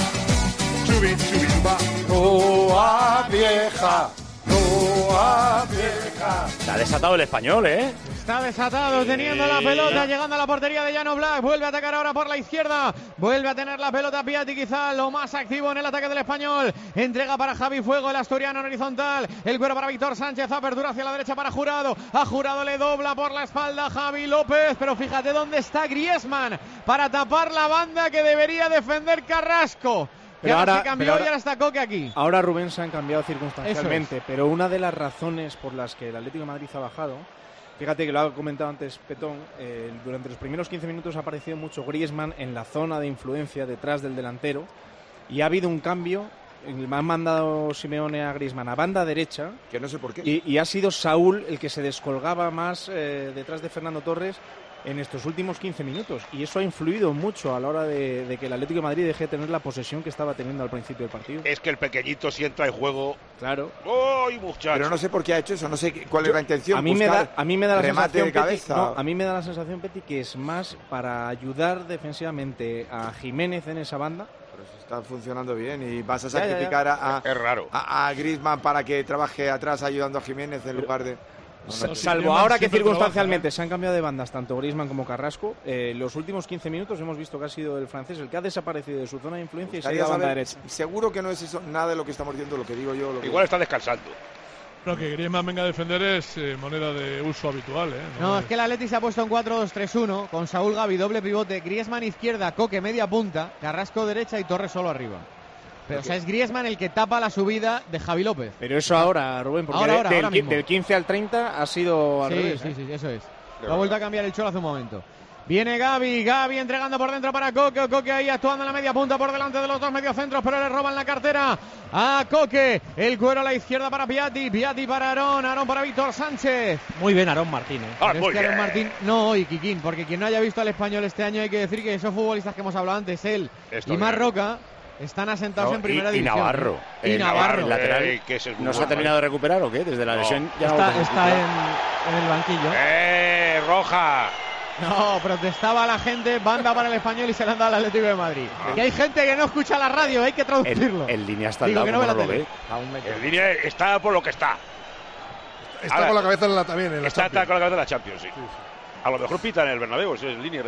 Rúa Vieja. Rúa Vieja. Está desatado el español, ¿eh? Está desatado, teniendo la pelota, llegando a la portería de Jan Oblak. Vuelve a atacar ahora por la izquierda. Vuelve a tener la pelota Piatti, quizá lo más activo en el ataque del español. Entrega para Javi Fuego, el asturiano en horizontal. El Cuero para Víctor Sánchez. Apertura hacia la derecha para Jurado. A Jurado le dobla por la espalda Javi López. Pero fíjate dónde está Griezmann para tapar la banda que debería defender Carrasco. Pero ahora se cambió y ahora está Coque aquí. Ahora Rubén se han cambiado circunstancialmente, pero una de las razones por las que el Atlético de Madrid ha bajado, fíjate que lo ha comentado antes Petón, durante los primeros 15 minutos ha aparecido mucho Griezmann en la zona de influencia detrás del delantero y ha habido un cambio. Me han mandado Simeone a Griezmann a banda derecha, que no sé por qué, y ha sido Saúl el que se descolgaba más detrás de Fernando Torres en estos últimos 15 minutos, y eso ha influido mucho a la hora de que el Atlético de Madrid deje de tener la posesión que estaba teniendo al principio del partido. Es que el pequeñito si entra en juego. Claro. ¡Ay, muchacho! Pero no sé por qué ha hecho eso, no sé cuál es la intención. A mí me da la sensación, de cabeza. a mí me da la sensación, Peti, que es más para ayudar defensivamente a Jiménez en esa banda. Pero si está funcionando bien y vas a sacrificar a Griezmann para que trabaje atrás ayudando a Jiménez en lugar de... Salvo ahora que circunstancialmente se han cambiado de bandas tanto Griezmann como Carrasco, los últimos 15 minutos hemos visto que ha sido el francés el que ha desaparecido de su zona de influencia y se ha ido a banda derecha. Seguro que no es eso nada de lo que estamos diciendo, lo que digo yo. Igual está descansando. Lo que Griezmann venga a defender es moneda de uso habitual, ¿eh? No, es que el Atleti se ha puesto en 4-2-3-1 con Saúl, Gavi, doble pivote, Griezmann izquierda, Coque media punta, Carrasco derecha y Torres solo arriba. Pero o sea, es Griezmann el que tapa la subida de Javi López. Pero eso ahora, Rubén, porque del 15 al 30 ha sido al revés. Sí, eso es. Lo ha vuelto a cambiar el Cholo hace un momento. Viene Gavi entregando por dentro para Coque. Coque ahí actuando en la media punta por delante de los dos mediocentros, pero le roban la cartera a Coque. El cuero a la izquierda para Piatti para Aarón para Víctor Sánchez. Muy bien Aarón Martín. Pero es que Aarón Martín no hoy, Kikín, porque quien no haya visto al Español este año hay que decir que esos futbolistas que hemos hablado antes, él y Marroca, están asentados en primera división. Y Navarro. El lateral, ¿no se ha terminado de recuperar o qué? Desde la lesión ya está en el banquillo. Roja. No, protestaba la gente, banda para el Español y se le han dado al Atlético de Madrid. Y hay gente que no escucha la radio, hay que traducirlo. El línea está al lado, no lo ve. El línea está por lo que está. Está con la cabeza en la también. En la está con la cabeza en la Champions, sí. A lo mejor pitan en el Bernabéu, si es línea.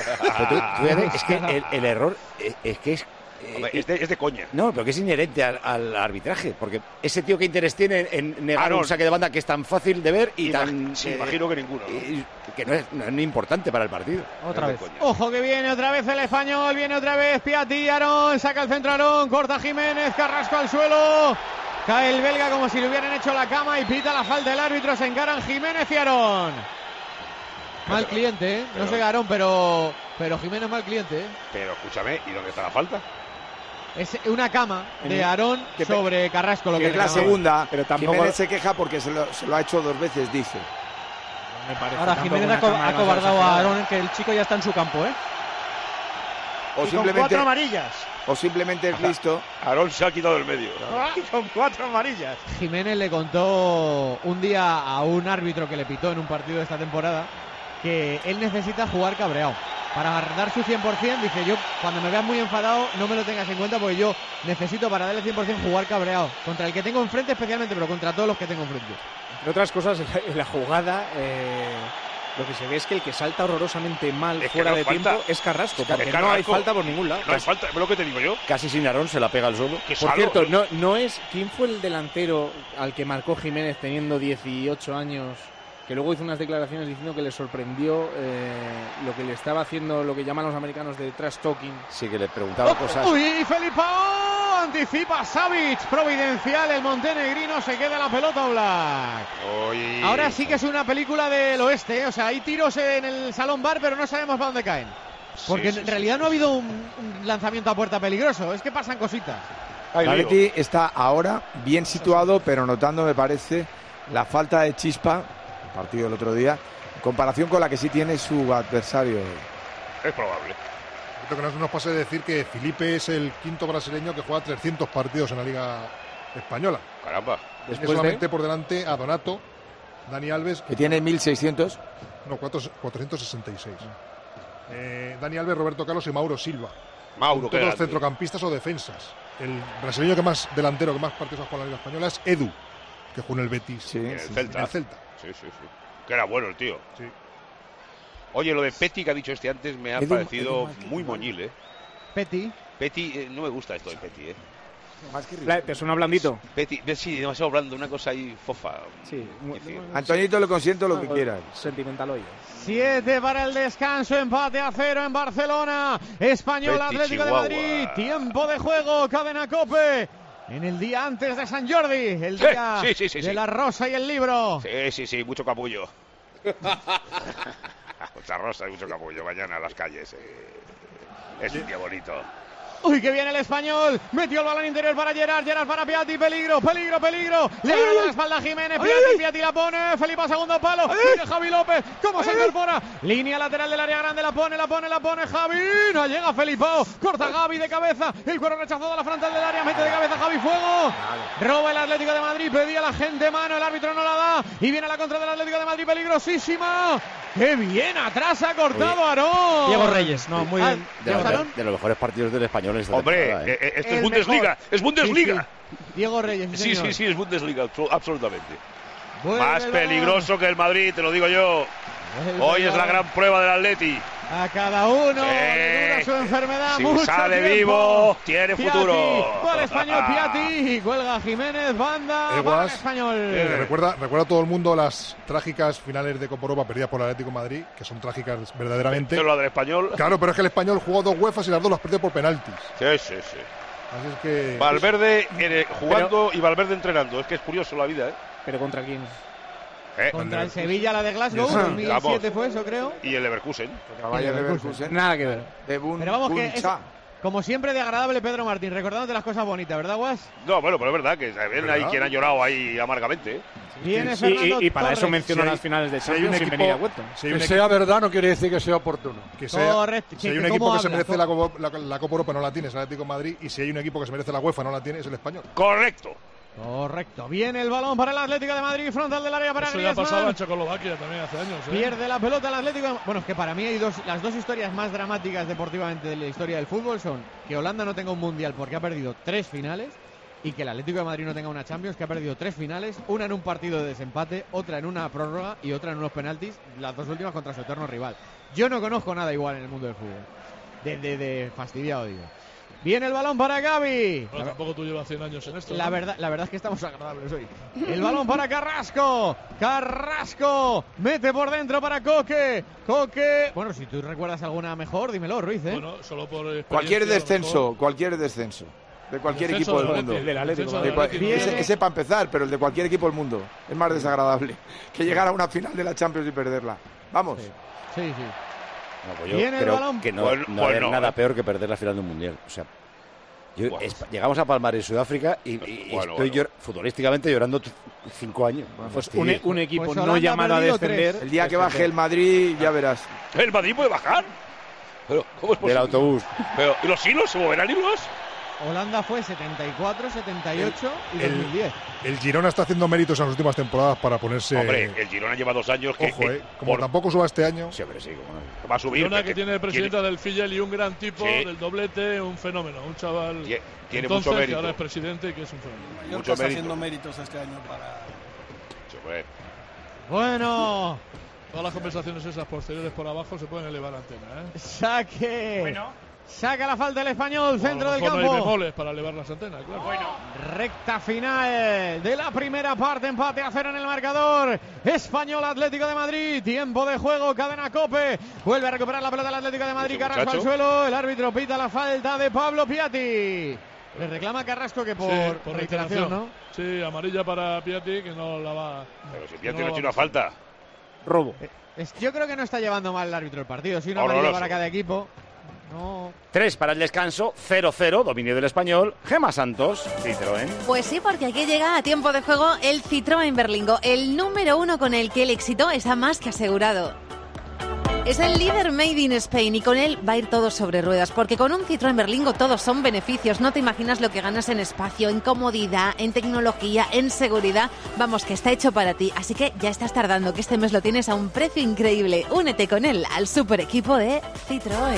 Es que el error es que es de coña. No, pero que es inherente al arbitraje, porque ese tío que interés tiene en negar un saque de banda que es tan fácil de ver y tan... Sí, imagino que ninguno. Que no es importante para el partido. Otra vez. Ojo que viene otra vez el Español, viene otra vez Piatti, Aarón, saca el centro Aarón, corta Jiménez, Carrasco al suelo. Cae el belga como si le hubieran hecho la cama y pita la falta del árbitro, se encaran Jiménez y Aarón. Mal cliente, ¿eh? No sé Aarón, pero Jiménez mal cliente, ¿eh? Pero escúchame, ¿y dónde está la falta? Es una cama de Aarón sobre Carrasco. Lo que es la segunda, pero tampoco Jiménez se queja porque se lo ha hecho 2 veces, dice. Ahora Jiménez ha cobardado a Aarón, que el chico ya está en su campo, ¿eh? O simplemente, con 4 amarillas. O simplemente es listo. Aarón se ha quitado del medio. Con 4 amarillas. Jiménez le contó un día a un árbitro que le pitó en un partido de esta temporada que él necesita jugar cabreado. Para dar su 100%, dice yo, cuando me veas muy enfadado, no me lo tengas en cuenta porque yo necesito para darle 100% jugar cabreado. Contra el que tengo enfrente especialmente, pero contra todos los que tengo enfrente. Entre otras cosas, en la jugada, lo que se ve es que el que salta horrorosamente mal fuera de tiempo es Carrasco, porque no hay falta por ningún lado. No hay falta, es lo que te digo yo. Casi sin Aarón se la pega al suelo. Por cierto, no es... ¿Quién fue el delantero al que marcó Jiménez teniendo 18 años? Que luego hizo unas declaraciones diciendo que le sorprendió lo que le estaba haciendo, lo que llaman los americanos de trash talking. Sí, que le preguntaba cosas. ¡Uy, Felipao! Anticipa Savic, providencial, el montenegrino, se queda la pelota Black. Ahora sí que es una película del oeste, ¿eh? O sea, hay tiros en el salón bar, pero no sabemos para dónde caen. Porque en realidad no ha habido un lanzamiento a puerta peligroso, es que pasan cositas. El Atleti está ahora bien situado, pero notando, me parece, la falta de chispa, partido del otro día, en comparación con la que sí tiene su adversario. Es probable. Que no nos pase decir que Felipe es el 5º brasileño que juega 300 partidos en la Liga Española. Caramba. Después solamente por delante a Donato, Dani Alves. Que tiene 1.600. No, 466. Dani Alves, Roberto Carlos y Mauro Silva. Todos los centrocampistas o defensas. El brasileño que más delantero, que más partidos ha jugado en la Liga Española es Edu, que jugó en el Betis. El Celta. Sí. Que era bueno el tío. Sí. Oye, lo de Petty que ha dicho antes me ha parecido muy moñil, ¿eh? Petty, no me gusta esto de Petty, ¿eh? ¿Te suena blandito? Petty, sí, demasiado blando, una cosa ahí fofa. Sí. Antoñito, le consiento lo que quieras. Sentimental hoy. 7 para el descanso, empate a 0 en Barcelona. Español Petty, Atlético Chihuahua. de Madrid, tiempo de juego, cadena COPE. En el día antes de San Jordi, el día de la rosa y el libro. Sí, mucho capullo. Mucha rosa y mucho capullo mañana en las calles. Es un día bonito. Uy, que viene el Español. Metió el balón interior para Gerard para Piatti. Peligro. Le agarra la espalda a Jiménez. Piatti la pone. Felipe a segundo palo. Viene Javi López. ¿Cómo se incorpora? Línea lateral del área grande. La pone Javi. No llega Felipao. Corta Gavi de cabeza. El cuero rechazado a la frontal del área. Mete de cabeza Javi. Fuego. Roba el Atlético de Madrid. Pedía la gente mano. El árbitro no la da. Y viene la contra del Atlético de Madrid. Peligrosísima. ¡Qué bien! Atrás ha cortado Aarón. Diego Reyes. No, muy bien. De los mejores partidos del Español. Hombre, esto es Bundesliga. Es Bundesliga. Sí. Diego Reyes. Sí, es Bundesliga. Absolutamente. Más peligroso que el Madrid, te lo digo yo. Hoy es la gran prueba del Atleti. A cada uno le dura su enfermedad. Si mucho sale tiempo. Vivo, tiene futuro. Gol Español, Piatti. Cuelga Jiménez, banda. Gol Español. Recuerda a todo el mundo las trágicas finales de Copa Europa perdidas por el Atlético de Madrid, que son trágicas verdaderamente. Pero la del Español. Claro, pero es que el Español jugó 2 UEFAs y las 2 las perdió por penaltis. Sí. Así es que... Valverde jugando y Valverde entrenando. Es que es curioso la vida, ¿eh? ¿Pero contra quién? Contra el Sevilla, la de Glasgow, 2007 fue eso, creo. Y el Leverkusen. Nada que ver. Pero vamos, que es, como siempre, de agradable Pedro Martín, recordándote las cosas bonitas, ¿verdad, Guas? No, bueno, pero es verdad que hay quien ha llorado ahí amargamente. Viene Fernando y para Torres. eso menciono las finales de Champions sin venir a Huerto. Que sea verdad no quiere decir que sea oportuno. Correcto. Si hay un equipo que se merece la Copa Europa, no la tiene, es el Atlético de Madrid. Y si hay un equipo que se merece la UEFA, no la tiene, es el Español. Correcto. Viene el balón para el Atlético de Madrid, frontal del área para Griezmann. Eso ya pasaba en Checoslovaquia también hace años. Pierde la pelota el Atlético. Bueno, es que para mí hay las dos historias más dramáticas deportivamente de la historia del fútbol son que Holanda no tenga un mundial porque ha perdido 3 finales y que el Atlético de Madrid no tenga una Champions, que ha perdido 3 finales, una en un partido de desempate, otra en una prórroga y otra en unos penaltis, las dos últimas contra su eterno rival. Yo no conozco nada igual en el mundo del fútbol. De fastidiado, digo. Viene el balón para Gavi. Bueno, tampoco tú llevas 100 años en esto. La verdad es que estamos agradables hoy. El balón para Carrasco. Carrasco mete por dentro para Coque. Bueno, si tú recuerdas alguna mejor, dímelo, Ruiz. Bueno, solo por cualquier descenso de cualquier equipo del mundo. El del Atlético. Ese para empezar, pero el de cualquier equipo del mundo es más desagradable que llegar a una final de la Champions y perderla. Vamos. Sí. No, pues yo creo que no hay nada peor que perder la final de un mundial. O sea, llegamos a palmar en Sudáfrica y estoy futbolísticamente llorando 5 años. Pues un equipo no llamado a descender. El día que baje el Madrid, ya verás. ¿El Madrid puede bajar? Pero, ¿cómo es posible? Del autobús. Pero, ¿y los hilos? ¿Se moverán hilos? Holanda fue 74, 78 y 2010. El Girona está haciendo méritos en las últimas temporadas para ponerse... Hombre, el Girona lleva 2 años que... Ojo, como tampoco suba este año... Sí, va a subir. Girona que tiene presidenta del Fillel y un gran tipo, del doblete, un fenómeno, un chaval... Tiene mucho mérito. Que ahora es presidente y que es un fenómeno. Mucho está haciendo méritos este año para... Bueno... Todas las conversaciones esas posteriores por abajo se pueden elevar a antena, Saque. Bueno. Saca la falta el Español, centro del campo. No hay bemoles para elevar las antenas, claro. Bueno. Recta final de la primera parte, empate a 0 en el marcador. Español Atlético de Madrid, tiempo de juego, cadena COPE. Vuelve a recuperar la pelota el Atlético de Madrid, Carrasco al suelo. El árbitro pita la falta de Pablo Piatti. Le reclama Carrasco que por reiteración, ¿no? Sí, amarilla para Piatti, que no la va... Pero si Piatti no ha hecho una falta. Robo. Yo creo que no está llevando mal el árbitro el partido. Si una amarilla para cada equipo... No. 3 para el descanso, 0-0, dominio del Español. Gemma Santos, Citroën. Pues sí, porque aquí llega a tiempo de juego el Citroën Berlingo, el número 1 con el que el éxito está más que asegurado. Es el líder Made in Spain y con él va a ir todo sobre ruedas, porque con un Citroën Berlingo todos son beneficios. No te imaginas lo que ganas en espacio, en comodidad, en tecnología, en seguridad. Vamos, que está hecho para ti, así que ya estás tardando, que este mes lo tienes a un precio increíble. Únete con él al super equipo de Citroën.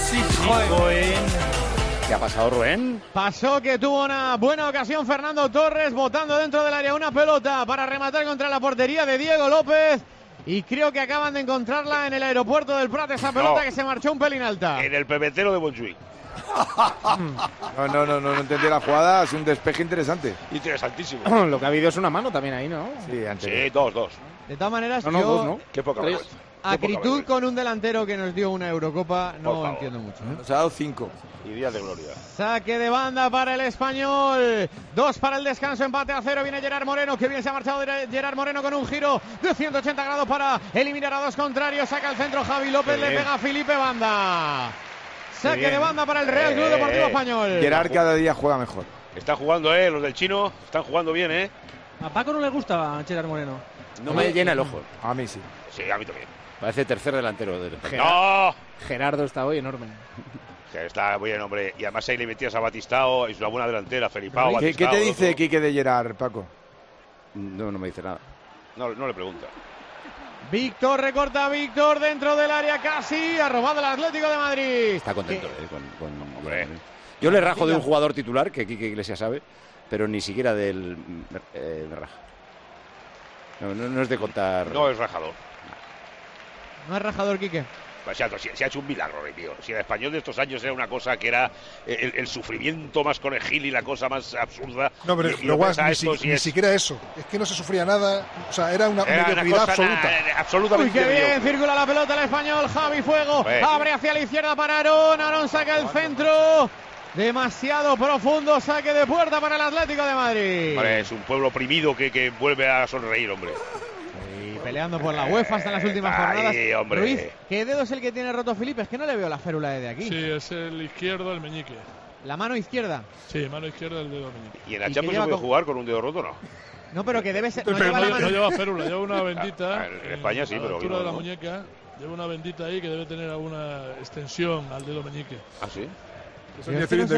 ¿Qué ha pasado, Rubén? Pasó que tuvo una buena ocasión Fernando Torres, botando dentro del área una pelota para rematar contra la portería de Diego López. Y creo que acaban de encontrarla en el aeropuerto del Prat, esa pelota que se marchó un pelín alta. En el pebetero de Montjuïc. No entendí la jugada, es un despeje interesante. Interesantísimo. Lo que ha habido es una mano también ahí, ¿no? Sí, dos. De todas maneras, dos, ¿no? Qué poca vergüenza. Acritud con un delantero que nos dio una Eurocopa, no entiendo mucho. Nos ha dado 5. Y días de gloria. Saque de banda para el Español. 2 para el descanso, empate a 0. Viene Gerard Moreno, que bien se ha marchado Gerard Moreno con un giro de 180 grados para eliminar a 2 contrarios. Saca el centro Javi López, le pega a Felipe Banda. Saque de banda para el Real Club Deportivo Español. Gerard cada día juega mejor. Está jugando, los del chino están jugando bien, A Paco no le gusta Gerard Moreno. No me llena el ojo. A mí sí. Sí, a mí también. Parece tercer delantero del ¡No! Gerardo está hoy enorme. Está muy bien, hombre. Y además ahí le metías a Batistao, es una buena delantera, Felipao. ¿Qué te dice Quique de Gerard, Paco? No me dice nada. No le pregunta. Víctor recorta, Víctor dentro del área casi. Ha robado el Atlético de Madrid. Está contento, hombre. Yo le rajo de un jugador titular, que Quique Iglesias sabe, pero ni siquiera del raja. No es de contar. No es rajador. No es rajador, Quique. Pues se ha hecho un milagro, tío. Si el Español de estos años era una cosa que era el sufrimiento más conejil y la cosa más absurda. No, pero ni siquiera eso. Es que no se sufría nada. O sea, era una mediocridad absoluta. Absolutamente. Uy, qué bien. Circula la pelota el Español. Javi Fuego. Abre hacia la izquierda para Aarón. Aarón saca el centro. Demasiado profundo. Saque de puerta para el Atlético de Madrid. Vale, es un pueblo oprimido que vuelve a sonreír, hombre. peleando por la UEFA hasta en las últimas jornadas. Hombre. Ruiz, ¿qué dedo es el que tiene roto Felipe? Es que no le veo la férula desde aquí. Sí, es el izquierdo, el meñique. ¿La mano izquierda? Sí, mano izquierda del dedo meñique. ¿Y en la Champions se puede jugar con un dedo roto, no? No, pero que debe ser... No lleva férula, lleva una bendita. En España sí, pero... A la altura de la muñeca, lleva una bendita ahí que debe tener alguna extensión al dedo meñique. ¿Ah, sí? Yo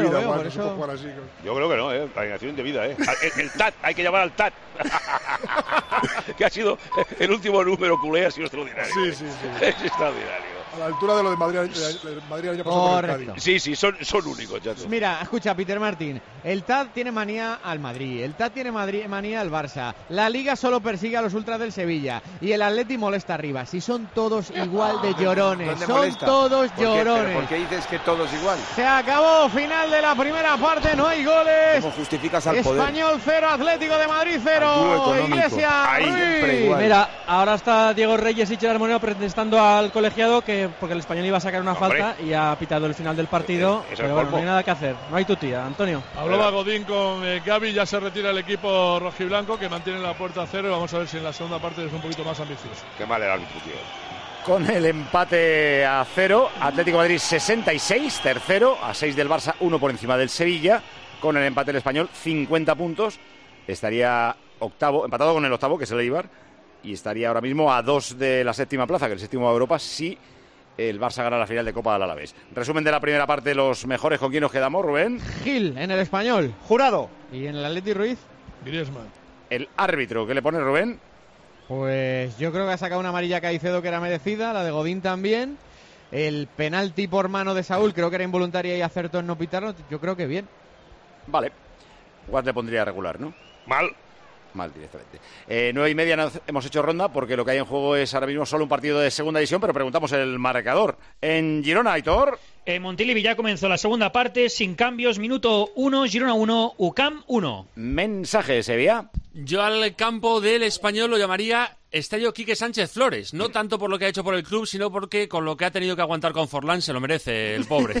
creo que no, alineación indebida, El TAT, hay que llamar al TAT. Que ha sido el último número culé, ha sido extraordinario. Sí. Es extraordinario. A la altura de lo de Madrid año pasado con el Cádiz. Sí, son únicos, chato. Mira, escucha, Peter Martin. El TAT tiene manía al Madrid. El TAT tiene manía al Barça. La Liga solo persigue a los ultras del Sevilla. Y el Atleti molesta arriba. Si son todos igual de llorones. Son molesta? Todos llorones. ¿Por qué dices que todos igual? Se acabó. Final de la primera parte. No hay goles. ¿Cómo justificas al poder? Español 0, Atlético de Madrid 0. Iglesias. Mira, ahora está Diego Reyes y Gerard Moreno protestando al colegiado porque el Español iba a sacar una falta y ha pitado el final del partido. Pero bueno, no hay nada que hacer. No hay tutía, Antonio. Hablaba Godín con Gavi, ya se retira el equipo rojiblanco que mantiene la puerta a 0 y vamos a ver si en la segunda parte es un poquito más ambicioso. Qué mal el árbitro, tío. Con el empate a 0, Atlético de Madrid 66, tercero, a 6 del Barça, 1 por encima del Sevilla. Con el empate el Español, 50 puntos. Estaría octavo, empatado con el octavo, que es el Eibar. Y estaría ahora mismo a 2 de la séptima plaza, que es el séptimo de Europa, si el Barça gana la final de Copa del Alavés. Resumen de la primera parte, los mejores. ¿Con quién nos quedamos, Rubén? Gil, en el Español. Jurado. ¿Y en el Atleti Ruiz? Griezmann. El árbitro, ¿qué le pone, Rubén? Pues yo creo que ha sacado una amarilla Caicedo que era merecida, la de Godín también. El penalti por mano de Saúl creo que era involuntaria y acertó en no pitarlo. Yo creo que bien. Vale. Guas le pondría regular, ¿no? Mal directamente. 9:30 hemos hecho ronda porque lo que hay en juego es ahora mismo solo un partido de segunda división, pero preguntamos el marcador. En Girona, Aitor. En Montilivi ya comenzó la segunda parte, sin cambios, minuto 1, Girona 1, UCAM 1. Mensaje, Sevilla. Yo al campo del Español lo llamaría Estadio Quique Sánchez Flores, no tanto por lo que ha hecho por el club, sino porque con lo que ha tenido que aguantar con Forlán se lo merece el pobre.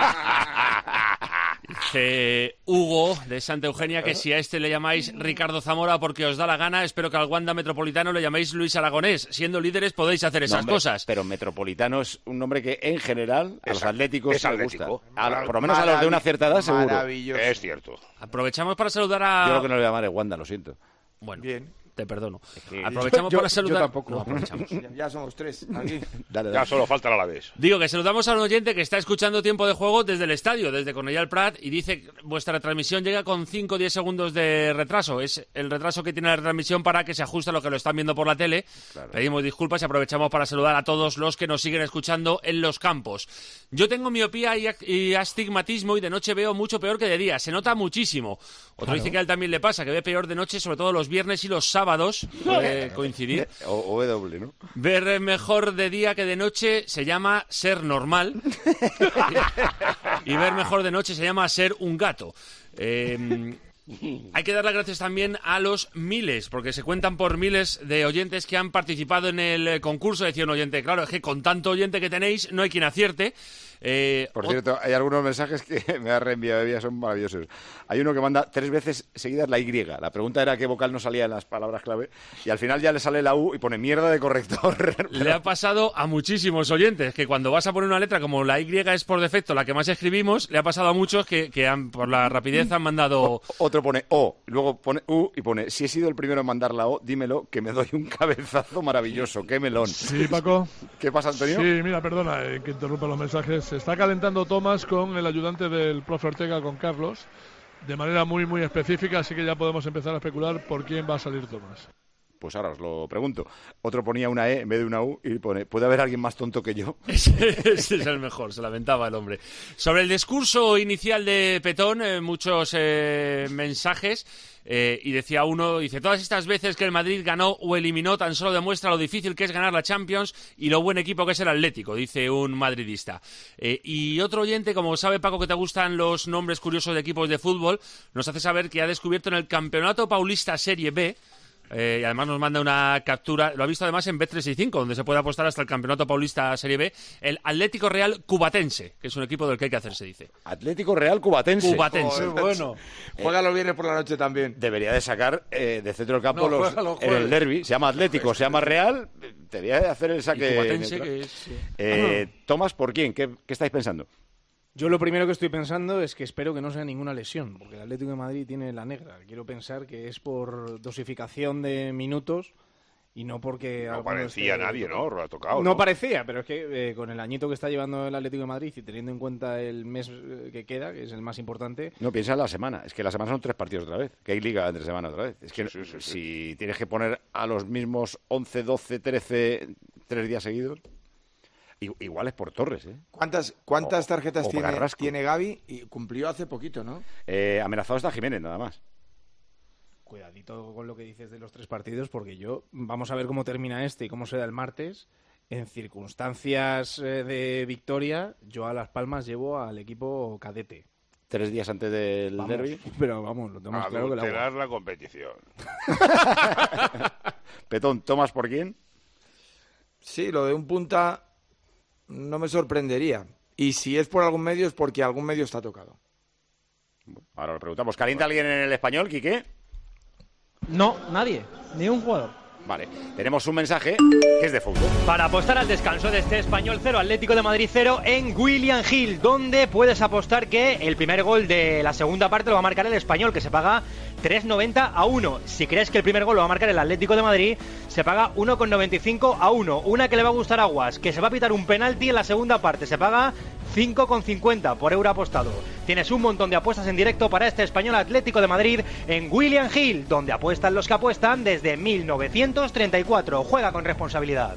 Dice Hugo de Santa Eugenia que si a este le llamáis Ricardo Zamora porque os da la gana, espero que al Wanda Metropolitano le llaméis Luis Aragonés. Siendo líderes podéis hacer esas cosas. Pero Metropolitano es un nombre que en general a los atléticos les gusta. Por lo menos a los de una cierta edad seguro. Maravilloso. Es cierto. Aprovechamos para saludar a... Yo creo que no le llamaré Wanda, lo siento. Bueno. Bien. Te perdono. Aprovechamos para saludar. Yo tampoco. No, aprovechamos. Ya somos 3 aquí. Dale. Ya solo falta la vez. Digo que saludamos a un oyente que está escuchando Tiempo de Juego desde el estadio, desde Cornellà al Prat, y dice que vuestra retransmisión llega con 5 o 10 segundos de retraso. Es el retraso que tiene la retransmisión para que se ajuste a lo que lo están viendo por la tele. Claro. Pedimos disculpas y aprovechamos para saludar a todos los que nos siguen escuchando en los campos. Yo tengo miopía y astigmatismo y de noche veo mucho peor que de día. Se nota muchísimo. Otro dice que a él también le pasa, que ve peor de noche, sobre todo los viernes y los sábados. Coincidir. O doble, ¿no? Ver mejor de día que de noche se llama ser normal. Y ver mejor de noche se llama ser un gato. Hay que dar las gracias también a los miles, porque se cuentan por miles de oyentes que han participado en el concurso. Decía un oyente, claro, es que con tanto oyente que tenéis no hay quien acierte. Por cierto, hay algunos mensajes que me ha reenviado, son maravillosos. Hay uno que manda 3 veces seguidas la Y. La pregunta era qué vocal no salía en las palabras clave y al final ya le sale la U y pone mierda de corrector. Le ha pasado a muchísimos oyentes que cuando vas a poner una letra, como la Y es por defecto la que más escribimos, le ha pasado a muchos que han, por la rapidez han mandado... Otro pone O, luego pone U y pone si he sido el primero en mandar la O, dímelo que me doy un cabezazo maravilloso. ¡Qué melón! Sí, Paco. ¿Qué pasa, Antonio? Sí, mira, perdona que interrumpa los mensajes. Se está calentando Tomás con el ayudante del profe Ortega, con Carlos, de manera muy, muy específica, así que ya podemos empezar a especular por quién va a salir Tomás. Pues ahora os lo pregunto. Otro ponía una E en vez de una U y pone, ¿puede haber alguien más tonto que yo? Ese es el mejor, se lamentaba el hombre. Sobre el discurso inicial de Petón, muchos mensajes. Y decía uno, dice, todas estas veces que el Madrid ganó o eliminó tan solo demuestra lo difícil que es ganar la Champions y lo buen equipo que es el Atlético, dice un madridista. Y otro oyente, como sabe Paco que te gustan los nombres curiosos de equipos de fútbol, nos hace saber que ha descubierto en el Campeonato Paulista Serie B y además nos manda una captura, lo ha visto además en Bet365, donde se puede apostar hasta el Campeonato Paulista Serie B, el Atlético Real Cubatense, que es un equipo del que hay que hacer, se dice. Atlético Real Cubatense. Cubatense. Bueno. Juega los viernes por la noche también. Debería de sacar de centro del campo en el derbi. Se llama Atlético, se llama Real. Debería de hacer el saque. Cubatense, que es... Tomás, ¿por quién? ¿Qué estáis pensando? Yo lo primero que estoy pensando es que espero que no sea ninguna lesión, porque el Atlético de Madrid tiene la negra. Quiero pensar que es por dosificación de minutos y no porque... No parecía nadie, ¿no? Lo ha tocado. No parecía, pero es que con el añito que está llevando el Atlético de Madrid y teniendo en cuenta el mes que queda, que es el más importante... No, piensa en la semana. Es que la semana son 3 partidos otra vez. Que hay liga entre semana otra vez. Es que si tienes que poner a los mismos 11, 12, 13, 3 días seguidos... Igual es por Torres, ¿eh? ¿Cuántas tarjetas tiene Gavi? Y cumplió hace poquito, ¿no? Amenazado está Jiménez, nada más. Cuidadito con lo que dices de los 3 partidos, porque vamos a ver cómo termina este y cómo se da el martes. En circunstancias de victoria, yo a Las Palmas llevo al equipo cadete. 3 días antes del derbi. Pero vamos, lo tenemos claro que la competición. Petón, ¿tomas por quién? Sí, lo de un punta... no me sorprendería. Y si es por algún medio, es porque algún medio está tocado. Ahora lo preguntamos. ¿Calienta alguien en el Español, Quique? No, nadie. Ni un jugador. Vale, tenemos un mensaje que es de fútbol. Para apostar al descanso de este Español 0, Atlético de Madrid 0 en William Hill, donde puedes apostar que el primer gol de la segunda parte lo va a marcar el Español, que se paga 3,90 a 1. Si crees que el primer gol lo va a marcar el Atlético de Madrid, se paga 1,95 a 1. Una que le va a gustar a Aguas, que se va a pitar un penalti en la segunda parte, se paga 5,50 por euro apostado. Tienes un montón de apuestas en directo para este Español Atlético de Madrid en William Hill, donde apuestan los que apuestan desde 1934. Juega con responsabilidad.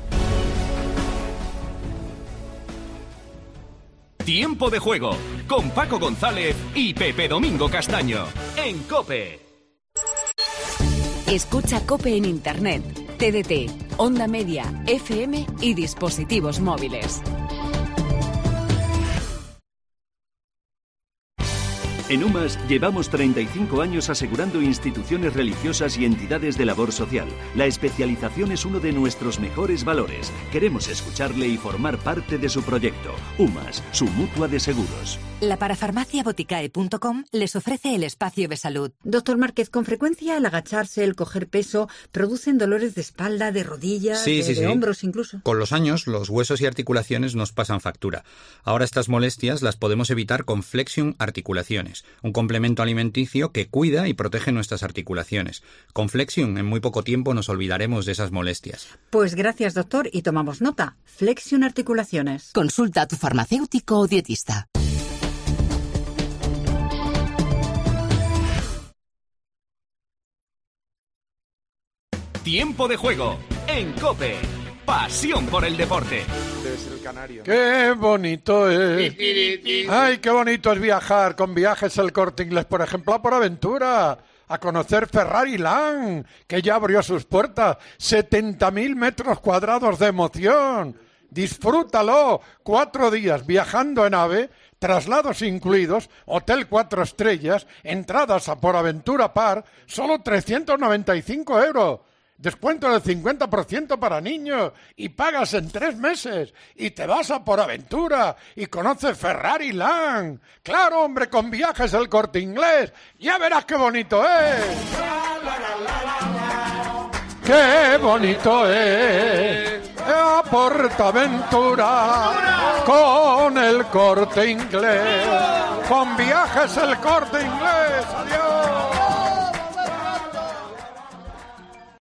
Tiempo de juego con Paco González y Pepe Domingo Castaño en COPE. Escucha COPE en Internet, TDT, Onda Media, FM y dispositivos móviles. En UMAS llevamos 35 años asegurando instituciones religiosas y entidades de labor social. La especialización es uno de nuestros mejores valores. Queremos escucharle y formar parte de su proyecto. UMAS, su mutua de seguros. La parafarmaciaboticae.com les ofrece el espacio de salud. Doctor Márquez, con frecuencia el agacharse, el coger peso, producen dolores de espalda, de rodillas, de hombros incluso. Con los años, los huesos y articulaciones nos pasan factura. Ahora estas molestias las podemos evitar con Flexion Articulaciones, un complemento alimenticio que cuida y protege nuestras articulaciones. Con Flexion, en muy poco tiempo nos olvidaremos de esas molestias. Pues gracias, doctor, y tomamos nota. Flexion Articulaciones. Consulta a tu farmacéutico o dietista. Tiempo de juego en COPE. Pasión por el deporte. Debe ser el canario. ¡Qué bonito es! ¡Ay, qué bonito es viajar con Viajes El Corte Inglés, por ejemplo, a PorAventura! A conocer Ferrari Land, que ya abrió sus puertas. 70.000 metros cuadrados de emoción. Disfrútalo. 4 días viajando en AVE, traslados incluidos, hotel 4 estrellas, entradas a PorAventura Par, solo 395 €. Descuento del 50% para niños y pagas en 3 meses y te vas a PorAventura y conoces Ferrari Land. Claro, hombre, con Viajes El Corte Inglés. Ya verás qué bonito es. ¡Qué bonito es! A PorAventura con El Corte Inglés. Con Viajes El Corte Inglés. ¡Adiós!